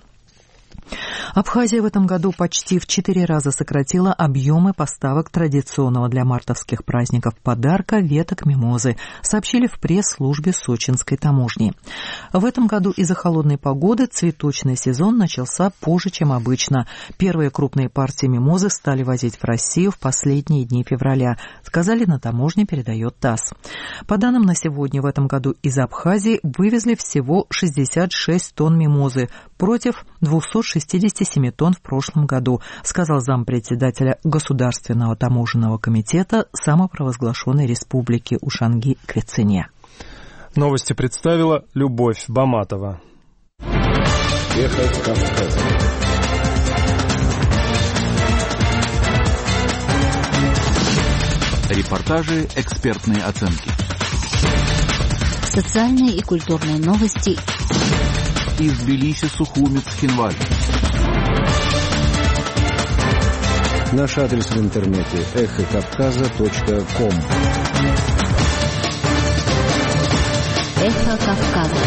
Абхазия в этом году почти в четыре раза сократила объемы поставок традиционного для мартовских праздников подарка веток мимозы, сообщили в пресс-службе сочинской таможни. В этом году из-за холодной погоды цветочный сезон начался позже, чем обычно. Первые крупные партии мимозы стали возить в Россию в последние дни февраля, сказали на таможне, передает ТАСС. По данным на сегодня, в этом году из Абхазии вывезли всего шестьдесят шесть тонн мимозы против двухсот шестидесяти семи тонн в прошлом году, сказал зампредседателя Государственного таможенного комитета самопровозглашенной республики Ушанги Квецене. Новости представила Любовь Баматова. Эхо Кавказа. Репортажи, экспертные оценки. Социальные и культурные новости. Из Тбилиси, Сухуми, Цхинвале. Наш адрес в интернете эхо кавказа точка ком. Эхо Кавказа.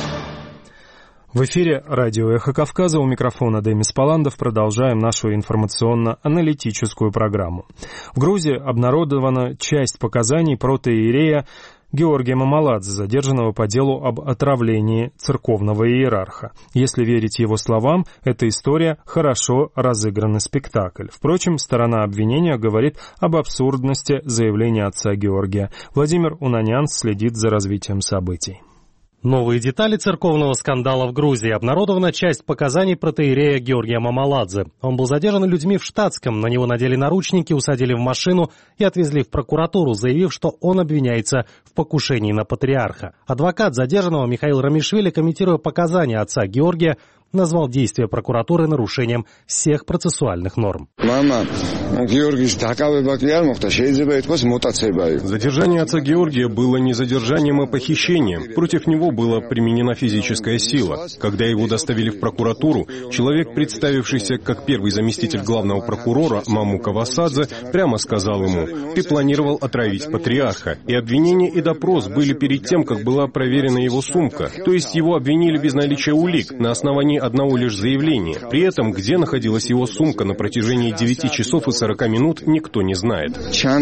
В эфире радио «Эхо Кавказа», у микрофона Демис Паландов. Продолжаем нашу информационно-аналитическую программу. В Грузии обнародована часть показаний протоиерея Георгия Мамаладзе, задержанного по делу об отравлении церковного иерарха. Если верить его словам, эта история хорошо разыгранный спектакль. Впрочем, сторона обвинения говорит об абсурдности заявления отца Георгия. Владимир Унанян следит за развитием событий. Новые детали церковного скандала в Грузии. Обнародована часть показаний протоиерея Георгия Мамаладзе. Он был задержан людьми в штатском, на него надели наручники, усадили в машину и отвезли в прокуратуру, заявив, что он обвиняется в покушении на патриарха. Адвокат задержанного Михаил Рамишвили, комментируя показания отца Георгия, назвал действия прокуратуры нарушением всех процессуальных норм. Задержание отца Георгия было не задержанием, а похищением. Против него была применена физическая сила. Когда его доставили в прокуратуру, человек, представившийся как первый заместитель главного прокурора Мамука Васадзе, прямо сказал ему: «Ты планировал отравить патриарха». И обвинение, и допрос были перед тем, как была проверена его сумка. То есть его обвинили без наличия улик, на основании одного лишь заявления. При этом, где находилась его сумка на протяжении девяти часов и сорока минут, никто не знает.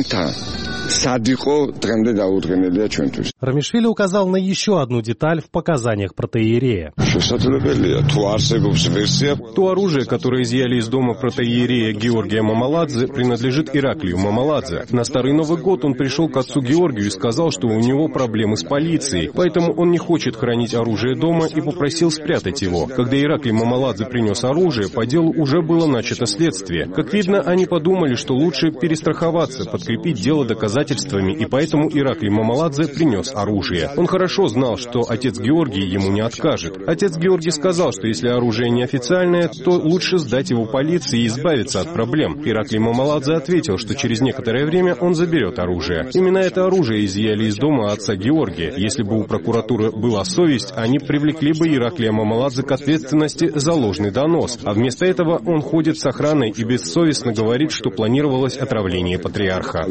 Рамишвили указал на еще одну деталь в показаниях протоиерея. То оружие, которое изъяли из дома протоиерея Георгия Мамаладзе, принадлежит Ираклию Мамаладзе. На Старый Новый год он пришел к отцу Георгию и сказал, что у него проблемы с полицией, поэтому он не хочет хранить оружие дома и попросил спрятать его. Когда Ираклий Мамаладзе принес оружие, по делу уже было начато следствие. Как видно, они подумали, что лучше перестраховаться, подкрепить дело доказательствами, и поэтому Ираклий Мамаладзе принес оружие. Он хорошо знал, что отец Георгий ему не откажет. Отец Георгий сказал, что если оружие неофициальное, то лучше сдать его полиции и избавиться от проблем. Ираклий Мамаладзе ответил, что через некоторое время он заберет оружие. Именно это оружие изъяли из дома отца Георгия. Если бы у прокуратуры была совесть, они привлекли бы Ираклия Мамаладзе к ответственности за ложный донос. А вместо этого он ходит с охраной и бессовестно говорит, что планировалось отравление патриарха.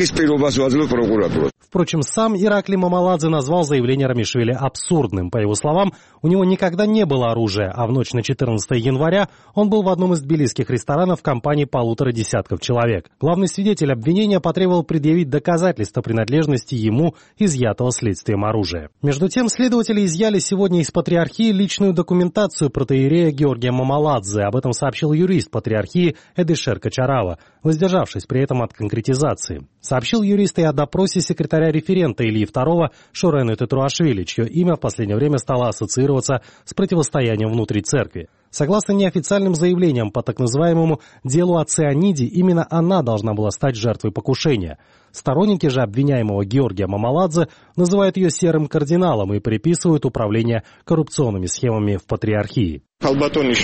Впрочем, сам Ираклий Мамаладзе назвал заявление Рамишвили абсурдным. По его словам, у него никогда не было оружия, а в ночь на четырнадцатое января он был в одном из тбилисских ресторанов в компании полутора десятков человек. Главный свидетель обвинения потребовал предъявить доказательства принадлежности ему изъятого следствием оружия. Между тем, следователи изъяли сегодня из патриархии личную документацию протоиерея Георгия Мамаладзе. Об этом сообщил юрист патриархии Эдишер Качарава, воздержавшись при этом от конкретизации. Сообщил юрист и о допросе секретаря-референта Ильи второго Шорены Тетруашвили, чье имя в последнее время стало ассоциироваться с противостоянием внутри церкви. Согласно неофициальным заявлениям по так называемому делу о цианиде, именно она должна была стать жертвой покушения. Сторонники же обвиняемого Георгия Мамаладзе называют ее серым кардиналом и приписывают управление коррупционными схемами в патриархии. Могу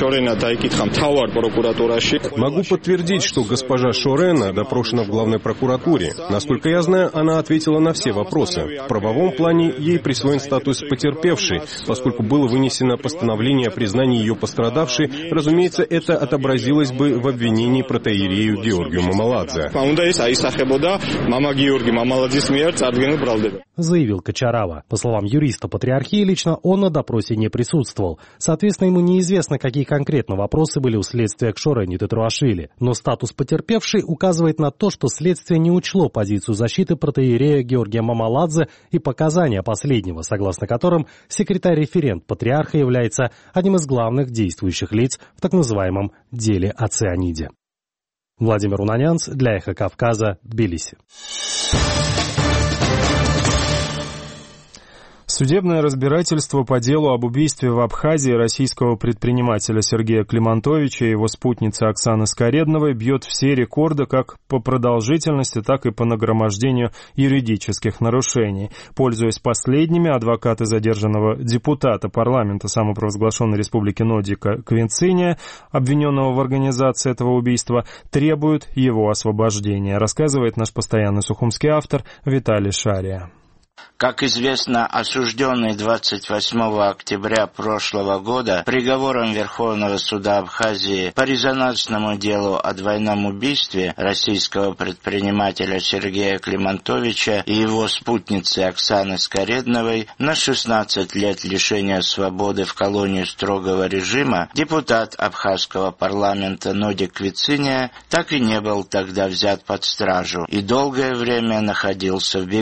подтвердить, что госпожа Шорена допрошена в главной прокуратуре. Насколько я знаю, она ответила на все вопросы. В правовом плане ей присвоен статус потерпевшей, поскольку было вынесено постановление о признании ее пострадавшей. Разумеется, это отобразилось бы в обвинении протоиерею Георгию Мамаладзе. Заявил Качарава. По словам юриста патриархии, лично он на допросе не присутствовал. Соответственно, ему неизвестно, какие конкретно вопросы были у следствия к Шорене Тетруашвили. Но статус потерпевшей указывает на то, что следствие не учло позицию защиты протоиерея Георгия Мамаладзе и показания последнего, согласно которым секретарь-референт патриарха является одним из главных действующих лиц в так называемом деле о цианиде. Владимир Унанянц для Эхо Кавказа, Тбилиси. Судебное разбирательство по делу об убийстве в Абхазии российского предпринимателя Сергея Климантовича и его спутницы Оксаны Скаредновой бьет все рекорды как по продолжительности, так и по нагромождению юридических нарушений. Пользуясь последними, адвокаты задержанного депутата парламента самопровозглашенной республики Нодика Квинциния, обвиненного в организации этого убийства, требуют его освобождения, рассказывает наш постоянный сухумский автор Виталий Шария. Как известно, осужденный двадцать восьмого октября прошлого года приговором Верховного суда Абхазии по резонансному делу о двойном убийстве российского предпринимателя Сергея Климантовича и его спутницы Оксаны Скаредновой на шестнадцать лет лишения свободы в колонию строгого режима, депутат абхазского парламента Нодик Квинциния так и не был тогда взят под стражу и долгое время находился в бегах.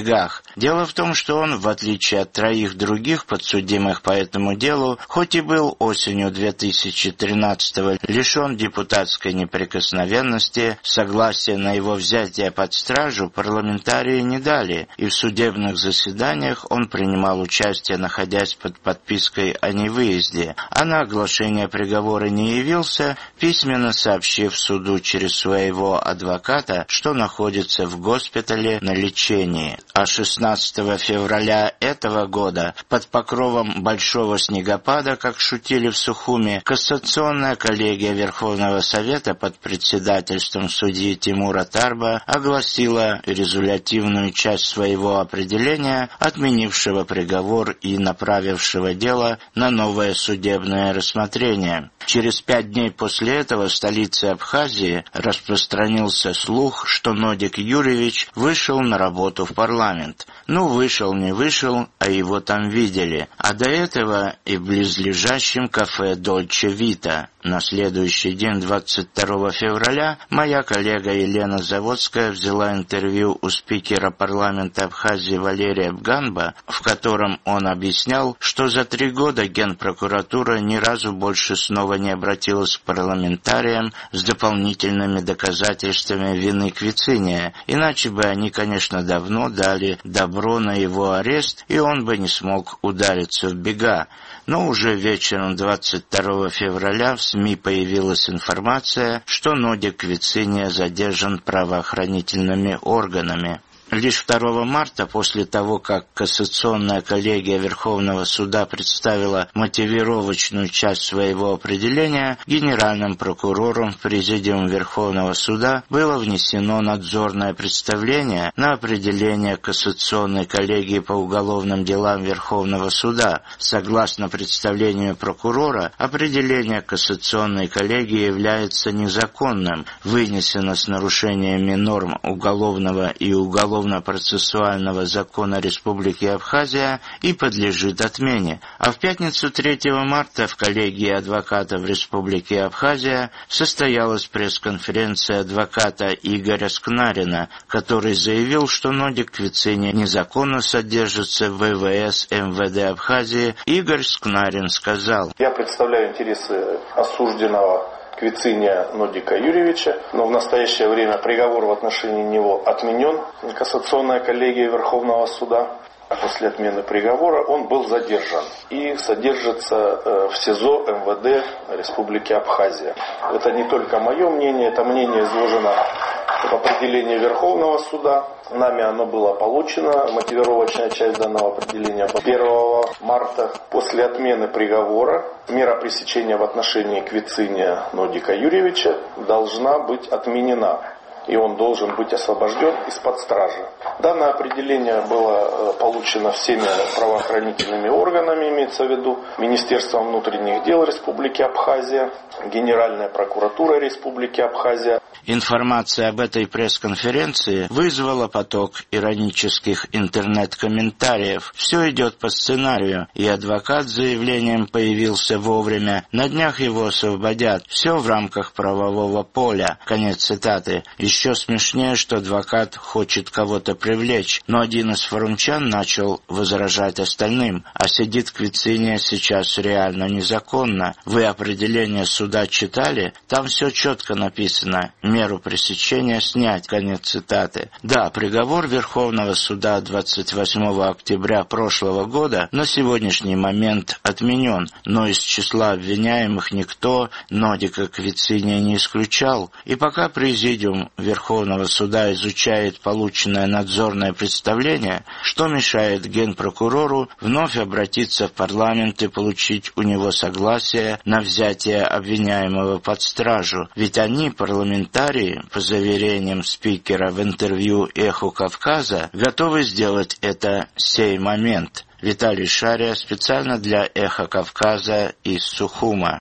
Дело в том, что он, в отличие от троих других подсудимых по этому делу, хоть и был осенью две тысячи тринадцатого лишен депутатской неприкосновенности, согласия на его взятие под стражу парламентарии не дали, и в судебных заседаниях он принимал участие, находясь под подпиской о невыезде, а на оглашение приговора не явился, письменно сообщив суду через своего адвоката, что находится в госпитале на лечении. А шестнадцатого февраля этого года, под покровом большого снегопада, как шутили в Сухуми, Кассационная коллегия Верховного Совета под председательством судьи Тимура Тарба огласила резолютивную часть своего определения, отменившего приговор и направившего дело на новое судебное рассмотрение. Через пять дней после этого в столице Абхазии распространился слух, что Нодик Юрьевич вышел на работу в парламент. Ну, вышел, не вышел, а его там видели. А до этого и в близлежащем кафе «Дольче Вита». На следующий день, двадцать второго февраля, моя коллега Елена Заводская взяла интервью у спикера парламента Абхазии Валерия Бганба, в котором он объяснял, что за три года Генпрокуратура ни разу больше снова не обратилась к парламентариям с дополнительными доказательствами вины Квициния, иначе бы они, конечно, давно дали добро на его арест, и он бы не смог удариться в бега. Но уже вечером двадцать второго февраля в СМИ появилась информация, что Нодик Квициния задержан правоохранительными органами. Лишь второго марта, после того, как Кассационная коллегия Верховного суда представила мотивировочную часть своего определения, генеральным прокурором в Президиум Верховного суда было внесено надзорное представление на определение Кассационной коллегии по уголовным делам Верховного суда. Согласно представлению прокурора, определение Кассационной коллегии является незаконным, вынесено с нарушениями норм уголовного и уголовного процессуального закона Республики Абхазия и подлежит отмене. А в пятницу третьего марта в коллегии адвокатов Республики Абхазия состоялась пресс-конференция адвоката Игоря Скнарина, который заявил, что Нодик Квициния незаконно содержится в ВВС МВД Абхазии. Игорь Скнарин сказал: «Я представляю интересы осужденного Квициния Нодика Юрьевича, но в настоящее время приговор в отношении него отменен. Кассационная коллегия Верховного суда. После отмены приговора он был задержан и содержится в СИЗО МВД Республики Абхазия. Это не только мое мнение, это мнение изложено в определении Верховного суда. Нами оно было получено, мотивировочная часть данного определения первого марта. После отмены приговора мера пресечения в отношении Квициния Нодика Юрьевича должна быть отменена, и он должен быть освобожден из-под стражи. Данное определение было получено всеми правоохранительными органами, имеется в виду Министерством внутренних дел Республики Абхазия, Генеральная прокуратура Республики Абхазия. Информация об этой пресс-конференции вызвала поток иронических интернет-комментариев. Все идет по сценарию, и адвокат с заявлением появился вовремя. На днях его освободят. Все в рамках правового поля. Конец цитаты. Еще смешнее, что адвокат хочет кого-то привлечь, но один из форумчан начал возражать остальным. А сидит Квициния сейчас реально незаконно. Вы определение суда читали? Там все четко написано. Меру пресечения снять. Конец цитаты. Да, приговор Верховного суда двадцать восьмого октября прошлого года на сегодняшний момент отменен, но из числа обвиняемых никто Нодика Квициния не исключал. И пока Президиум Верховного суда изучает полученное надзорное представление, что мешает Генпрокурору вновь обратиться в парламент и получить у него согласие на взятие обвиняемого под стражу. Ведь они, парламентарии, по заверениям спикера в интервью «Эху Кавказа», готовы сделать это сей момент. Виталий Шария специально для «Эхо Кавказа» из Сухума.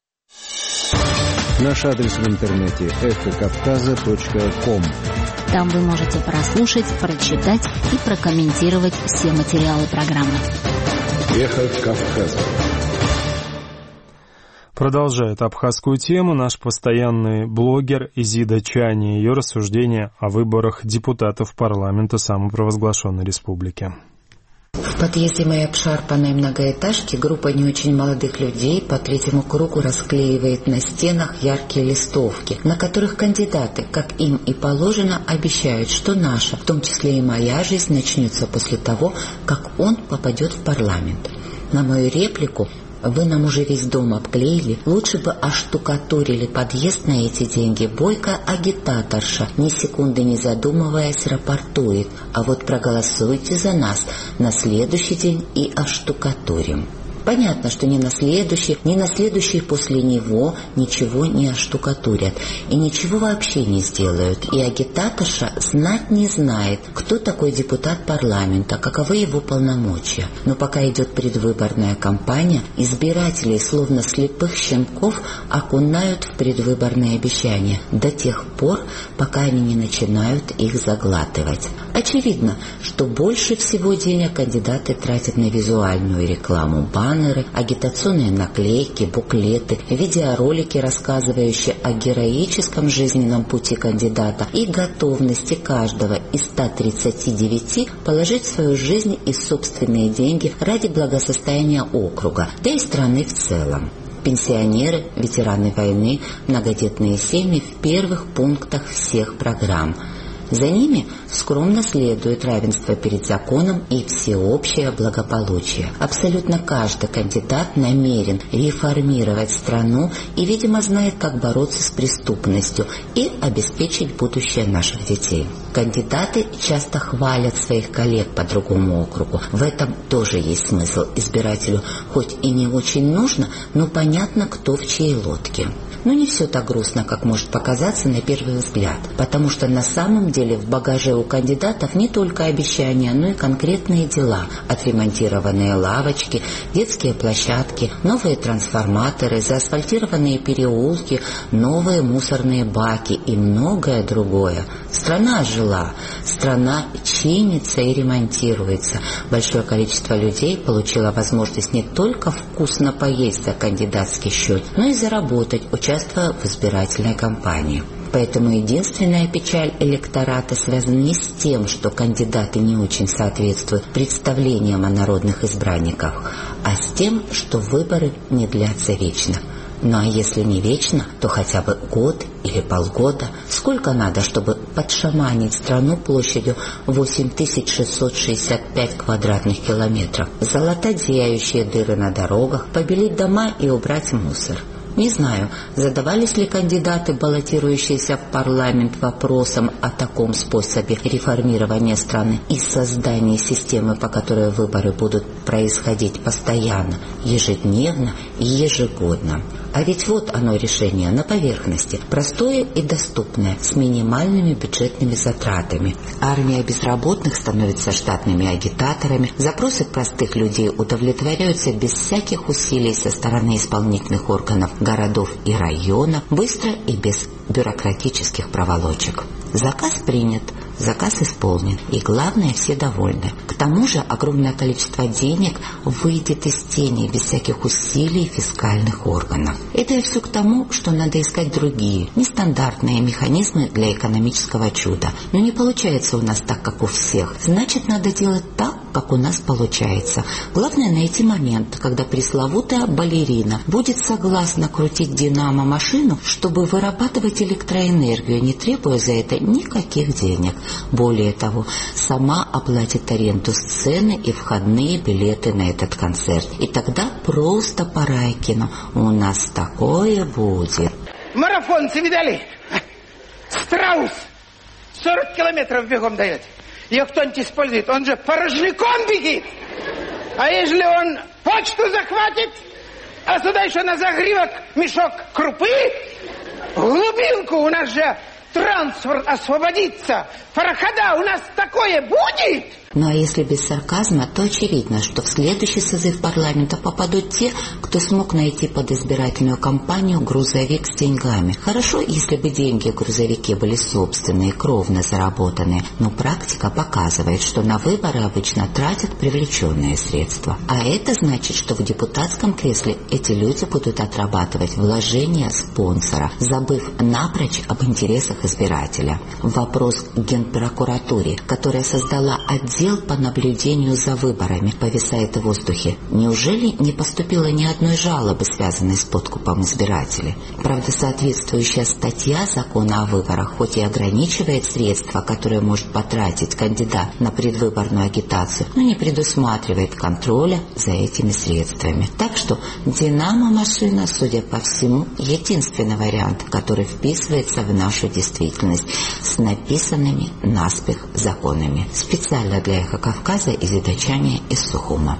Наш адрес в интернете эхо кавказа точка ком. Там вы можете прослушать, прочитать и прокомментировать все материалы программы. Эхо Кавказа. Продолжает абхазскую тему наш постоянный блогер Изида Чани, ее рассуждения о выборах депутатов парламента самопровозглашенной республики. В подъезде моей обшарпанной многоэтажки группа не очень молодых людей по третьему кругу расклеивает на стенах яркие листовки, на которых кандидаты, как им и положено, обещают, что наша, в том числе и моя жизнь, начнется после того, как он попадет в парламент. На мою реплику: «Вы нам уже весь дом обклеили, лучше бы оштукатурили подъезд на эти деньги», бойкая агитаторша, ни секунды не задумываясь, рапортует: «А вот проголосуйте за нас, на следующий день и оштукатурим». Понятно, что ни на следующий, ни на следующий после него ничего не оштукатурят и ничего вообще не сделают. И агитаторша знать не знает, кто такой депутат парламента, каковы его полномочия. Но пока идет предвыборная кампания, избиратели, словно слепых щенков, окунают в предвыборные обещания до тех пор, пока они не начинают их заглатывать. Очевидно, что больше всего денег кандидаты тратят на визуальную рекламу: баннеры, агитационные наклейки, буклеты, видеоролики, рассказывающие о героическом жизненном пути кандидата и готовности каждого из ста тридцати девяти положить в свою жизнь и собственные деньги ради благосостояния округа, да и страны в целом. Пенсионеры, ветераны войны, многодетные семьи в первых пунктах всех программ. За ними скромно следует равенство перед законом и всеобщее благополучие. Абсолютно каждый кандидат намерен реформировать страну и, видимо, знает, как бороться с преступностью и обеспечить будущее наших детей. Кандидаты часто хвалят своих коллег по другому округу. В этом тоже есть смысл. Избирателю хоть и не очень нужно, но понятно, кто в чьей лодке. Но не все так грустно, как может показаться на первый взгляд, потому что на самом деле в багаже у кандидатов не только обещания, но и конкретные дела: отремонтированные лавочки, детские площадки, новые трансформаторы, заасфальтированные переулки, новые мусорные баки и многое другое. Страна ожила, страна чинится и ремонтируется. Большое количество людей получило возможность не только вкусно поесть за кандидатский счет, но и заработать, участвуя в избирательной кампании. Поэтому единственная печаль электората связана не с тем, что кандидаты не очень соответствуют представлениям о народных избранниках, а с тем, что выборы не длятся вечно. Ну а если не вечно, то хотя бы год или полгода. Сколько надо, чтобы подшаманить страну площадью восемь тысяч шестьсот шестьдесят пять квадратных километров, залатать зияющие дыры на дорогах, побелить дома и убрать мусор? Не знаю, задавались ли кандидаты, баллотирующиеся в парламент, вопросом о таком способе реформирования страны и создания системы, по которой выборы будут происходить постоянно, ежедневно и ежегодно. А ведь вот оно решение на поверхности, простое и доступное, с минимальными бюджетными затратами. Армия безработных становится штатными агитаторами, запросы простых людей удовлетворяются без всяких усилий со стороны исполнительных органов городов и районов, быстро и без бюрократических проволочек. Заказ принят, заказ исполнен, и главное, все довольны. К тому же огромное количество денег выйдет из тени без всяких усилий фискальных органов. Это и все к тому, что надо искать другие, нестандартные механизмы для экономического чуда. Но не получается у нас так, как у всех. Значит, надо делать так, как у нас получается. Главное найти момент, когда пресловутая балерина будет согласна крутить динамо-машину, чтобы вырабатывать электроэнергию, не требуя за это никаких денег. Более того, сама оплатит аренду сцены и входные билеты на этот концерт. И тогда просто по Райкину у нас такое будет. Марафонцы видали? Страус сорок километров бегом дает. Ее кто-нибудь использует, он же порожняком бегит. А если он почту захватит, а сюда еще на загривок мешок крупы, в глубинку, у нас же трансфер освободится, прохода у нас такое будет. Ну а если без сарказма, то очевидно, что в следующий созыв парламента попадут те, кто смог найти под избирательную кампанию грузовик с деньгами. Хорошо, если бы деньги в грузовике были собственные, кровно заработанные, но практика показывает, что на выборы обычно тратят привлеченные средства. А это значит, что в депутатском кресле эти люди будут отрабатывать вложения спонсора, забыв напрочь об интересах избирателя. Вопрос к Генпрокуратуре, которая создала отдел отдел по наблюдению за выборами повисает в воздухе. Неужели не поступило ни одной жалобы, связанной с подкупом избирателей? Правда, соответствующая статья закона о выборах хоть и ограничивает средства, которые может потратить кандидат на предвыборную агитацию, но не предусматривает контроля за этими средствами. Так что «Динамо-машина», судя по всему, единственный вариант, который вписывается в нашу действительность с написанными наспех законами. Специально для «Эхо Кавказа» из Идачани из Сухума.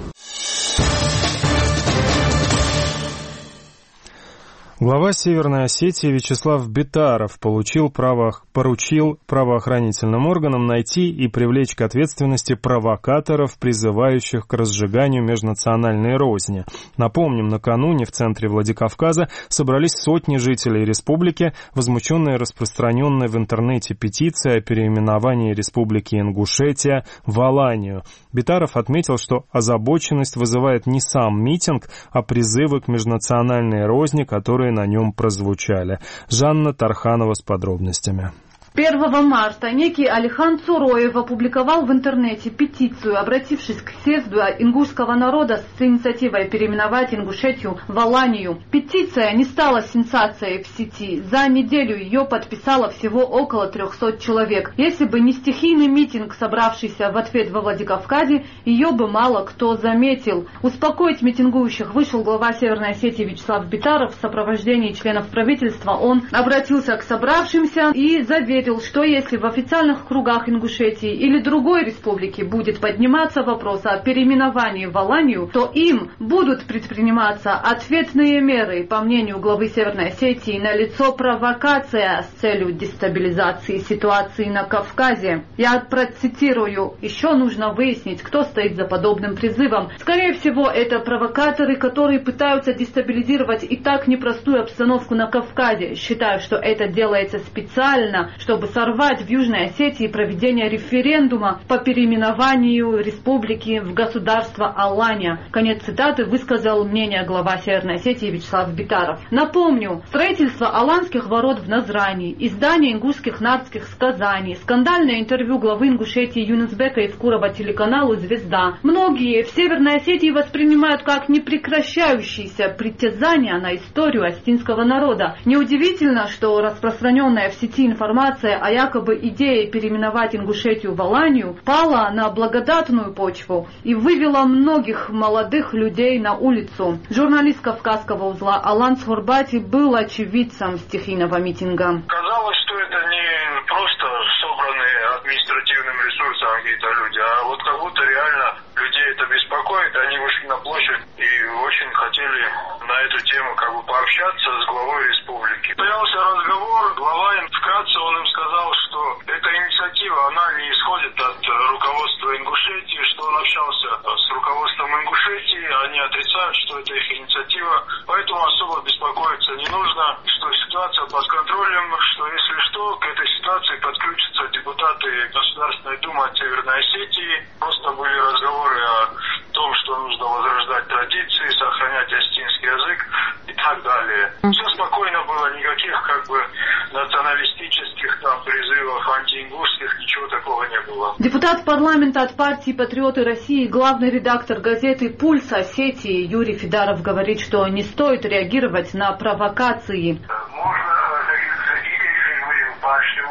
Глава Северной Осетии Вячеслав Битаров получил право, поручил правоохранительным органам найти и привлечь к ответственности провокаторов, призывающих к разжиганию межнациональной розни. Напомним, накануне в центре Владикавказа собрались сотни жителей республики, возмущенные распространенной в интернете петицией о переименовании республики Ингушетия в Аланию. Битаров отметил, что озабоченность вызывает не сам митинг, а призывы к межнациональной розни, которые на нем прозвучали. Жанна Тарханова с подробностями. первого марта некий Алихан Цуроев опубликовал в интернете петицию, обратившись к съезду ингушского народа с инициативой переименовать Ингушетию в Аланию. Петиция не стала сенсацией в сети. За неделю ее подписало всего около трехсот человек. Если бы не стихийный митинг, собравшийся в ответ во Владикавказе, ее бы мало кто заметил. Успокоить митингующих вышел глава Северной Осетии Вячеслав Битаров в сопровождении членов правительства. Он обратился к собравшимся и заверил, что если в официальных кругах Ингушетии или другой республики будет подниматься вопрос о переименовании в Аланию, то им будут предприниматься ответные меры. По мнению главы Северной Осетии, налицо провокация с целью дестабилизации ситуации на Кавказе. Я процитирую: «Еще нужно выяснить, кто стоит за подобным призывом. Скорее всего, это провокаторы, которые пытаются дестабилизировать и так непростую обстановку на Кавказе. Считаю, что это делается специально, что чтобы сорвать в Южной Осетии проведение референдума по переименованию республики в государство Алания». Конец цитаты высказал мнение глава Северной Осетии Вячеслав Битаров. Напомню, строительство аланских ворот в Назрани, издание ингушских нардских сказаний, скандальное интервью главы Ингушетии Юнусбека Евкурова телеканалу «Звезда». Многие в Северной Осетии воспринимают как непрекращающиеся притязания на историю осетинского народа. Неудивительно, что распространенная в сети информация о якобы идее переименовать Ингушетию в Аланию пала на благодатную почву и вывела многих молодых людей на улицу. Журналист Кавказского узла Алан Схурбати был очевидцем стихийного митинга. Казалось, что это не просто собранные административным ресурсом какие-то люди, а вот как будто реально людей это беспокоит. Они вышли на площадь и очень хотели на эту тему как бы пообщаться с главой республики. Состоялся разговор, глава им вкратце он им сказал, что эта инициатива, она не исходит от руководства Ингушетии, что он общался с руководством Ингушетии, они отрицают, что это их инициатива, поэтому особо беспокоиться не нужно, что ситуация под контролем, что если что, к этой ситуации подключатся депутаты Государственной Думы от Северной Осетии. Просто были разговоры о том, что нужно возрождать традиции, сохранять осетинский язык и так далее. Все спокойно было, никаких как бы националистических там призывов, антиингушских, ничего такого не было. Депутат парламента от партии «Патриоты России», главный редактор газеты «Пульс Осетии» Юрий Федаров говорит, что не стоит реагировать на провокации. Можно договориться, и если мы в башню,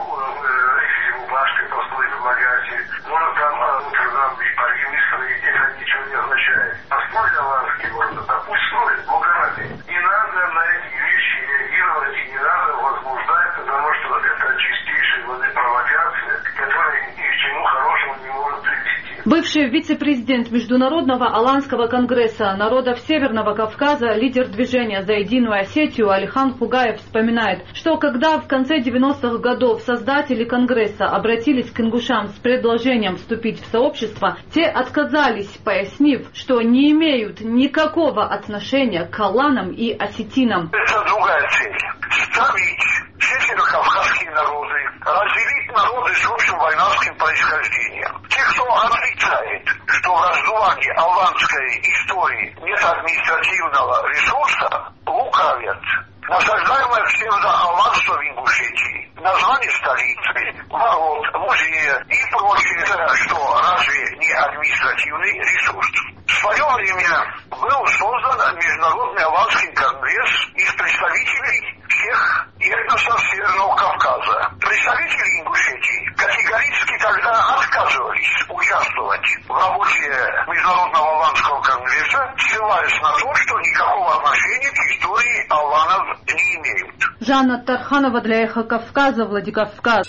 если в башню послы предлагаете, можно там нам и парламенты, это ничего не означает. Постой аланский город, да пусть строит, Бога ради. Не надо на эти вещи реагировать и не надо возбуждать, потому что это чистейшая провокация, которая ни к чему хорошему не может привести. Бывший вице-президент Международного Аланского конгресса народов Северного Кавказа, лидер движения «За единую Осетию» Алихан Хугаев вспоминает, что когда в конце девяностых годов создатели конгресса обратились к ингушам с предложением вступить в сообщество, те отказались, пояснив, что не имеют никакого отношения к аланам и осетинам. Это другая цель. Ставить северокавказские народы, разделить народы с общим войнавским происхождением. Те, кто отрицает, что в раздувании аланской истории нет административного ресурса, лукавят. Насаждаемое всем захолманство в Ингушетии, название столицы, ворот, музея и прочее, что разве не административный ресурс? В свое время был создан Международный Аланский конгресс из представителей всех этносов Северного Кавказа. Представители Ингушетии категорически тогда отказывались участвовать в работе Международного Аланского конгресса, ссылаясь на то, что никакого отношения к истории аланов не имеют. Жанна Тарханова для Эхо Кавказа, Владикавказ.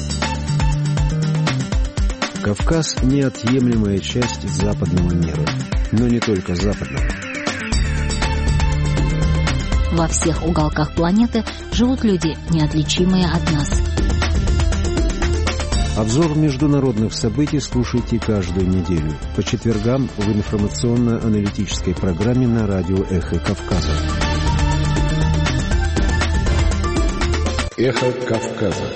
Кавказ – неотъемлемая часть западного мира, но не только западного. Во всех уголках планеты живут люди, неотличимые от нас. Обзор международных событий слушайте каждую неделю по четвергам в информационно-аналитической программе на радио «Эхо Кавказа». «Эхо Кавказа».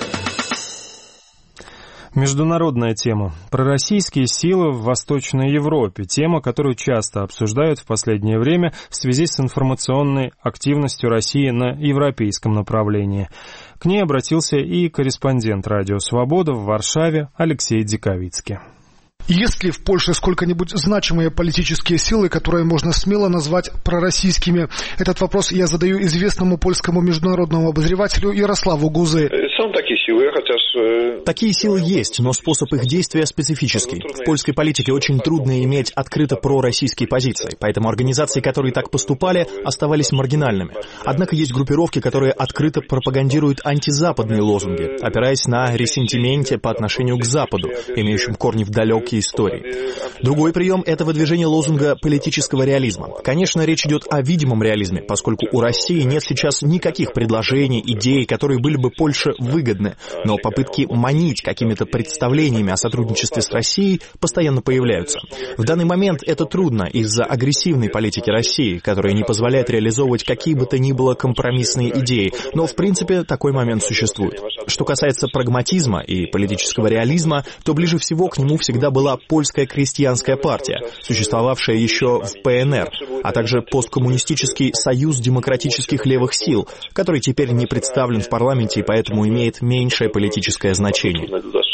Международная тема. Пророссийские силы в Восточной Европе. Тема, которую часто обсуждают в последнее время в связи с информационной активностью России на европейском направлении. К ней обратился и корреспондент «Радио Свобода» в Варшаве Алексей Диковицкий. Есть ли в Польше сколько-нибудь значимые политические силы, которые можно смело назвать пророссийскими? Этот вопрос я задаю известному польскому международному обозревателю Ярославу Гузы. Такие силы есть, но способ их действия специфический. В польской политике очень трудно иметь открыто пророссийские позиции, поэтому организации, которые так поступали, оставались маргинальными. Однако есть группировки, которые открыто пропагандируют антизападные лозунги, опираясь на ресентименте по отношению к Западу, имеющим корни в далекие истории. Другой прием — это выдвижение лозунга политического реализма. Конечно, речь идет о видимом реализме, поскольку у России нет сейчас никаких предложений, идей, которые были бы Польше выгодны, но попытки манить какими-то представлениями о сотрудничестве с Россией постоянно появляются. В данный момент это трудно из-за агрессивной политики России, которая не позволяет реализовывать какие бы то ни было компромиссные идеи, но в принципе такой момент существует. Что касается прагматизма и политического реализма, то ближе всего к нему всегда была Польская крестьянская партия, существовавшая еще в Пэ Эн Эр, а также посткоммунистический союз демократических левых сил, который теперь не представлен в парламенте и поэтому имеет меньшее политическое значение.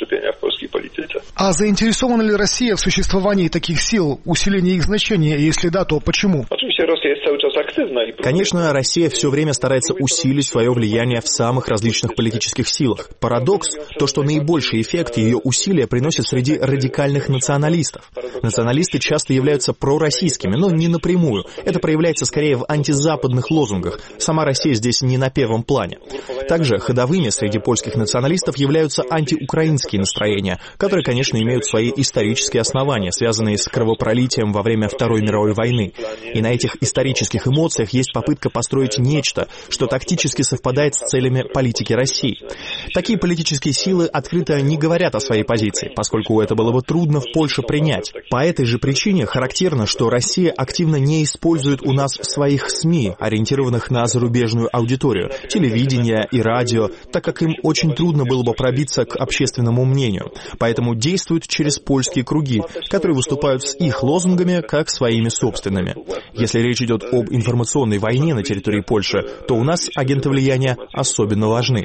А заинтересована ли Россия в существовании таких сил, усилении их значения, и если да, то почему? Конечно, Россия все время старается усилить свое влияние в самых различных политических силах. Парадокс — то, что наибольший эффект ее усилия приносит среди радикальных националистов. Националисты часто являются пророссийскими, но не напрямую. Это проявляется скорее в антизападных лозунгах. Сама Россия здесь не на первом плане. Также ходовыми среди польских националистов являются антиукраинские настроения, которые, конечно, имеют свои исторические основания, связанные с кровопролитием во время Второй мировой войны. И на этих исторических эмоциях есть попытка построить нечто, что тактически совпадает с целями политики России. Такие политические силы открыто не говорят о своей позиции, поскольку это было бы трудно в Польше принять. По этой же причине характерно, что Россия активно не использует у нас своих СМИ, ориентированных на зарубежную аудиторию, телевидение и радио, так как им очень трудно было бы пробиться к общественному мнению. Поэтому действуют через польские круги, которые выступают с их лозунгами как своими собственными. Если речь идет об информационной войне на территории Польши, то у нас агенты влияния особенно важны.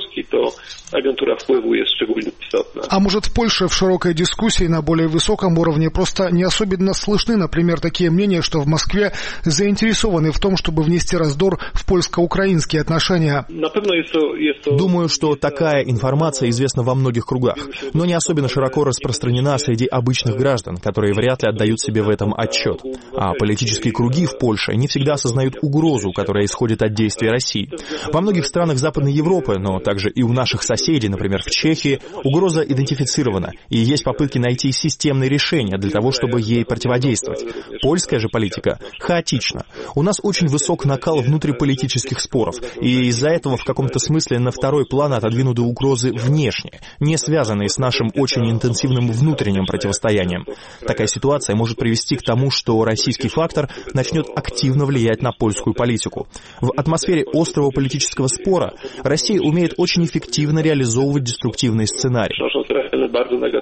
А может, в Польше в широкой дискуссии на более высоком уровне просто не особенно слышны, например, такие мнения, что в Москве заинтересованы в том, чтобы внести раздор в польско-украинские отношения? Думаю, что такая информация известна во многих кругах, но не особенно широко распространена среди обычных граждан, которые вряд ли отдают себе в этом отчет. А политические круги в Польше не всегда осознают угрозу, которая исходит от действий России. Во многих странах Западной Европы, но также и у наших соседей, например, в Чехии, угроза идентифицирована, и есть попытки найти системные решения для того, чтобы ей противодействовать. Польская же политика хаотична. У нас очень высок накал внутриполитических споров, и из-за этого в каком-то смысле на второй план отодвинуты угрозы внешние, не связанные с нашим очень интенсивным внутренним противостоянием. Такая ситуация может привести к тому, что российский фактор начнет активно влиять на польскую политику. В атмосфере острого политического спора Россия умеет очень эффективно реализовывать деструктивные сценарии.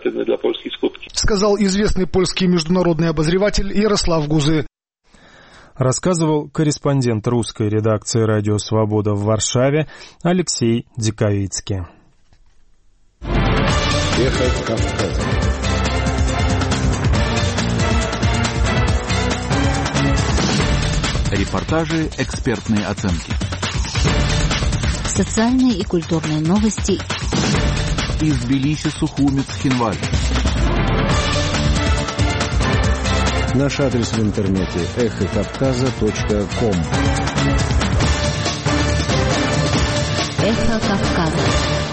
Сказал известный польский международный обозреватель Ярослав Гузы. Рассказывал корреспондент русской редакции «Радио Свобода» в Варшаве Алексей Диковицкий. Эхо Кавказа. Репортажи, экспертные оценки. Социальные и культурные новости. Из Тбилиси, Сухуми, Цхинваль. Наш адрес в интернете эхо кавказа точка ком. Эхо Кавказа.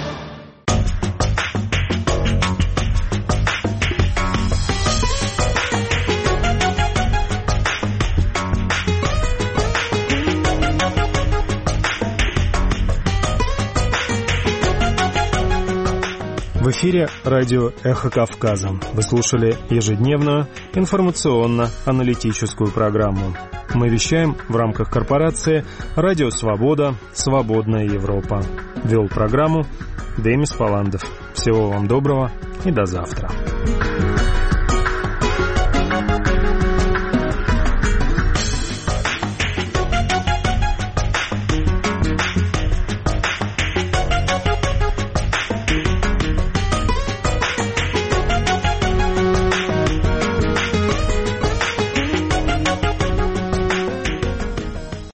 В эфире радио «Эхо Кавказа». Вы слушали ежедневную информационно-аналитическую программу. Мы вещаем в рамках корпорации «Радио Свобода. Свободная Европа». Вел программу Демис Паландов. Всего вам доброго и до завтра.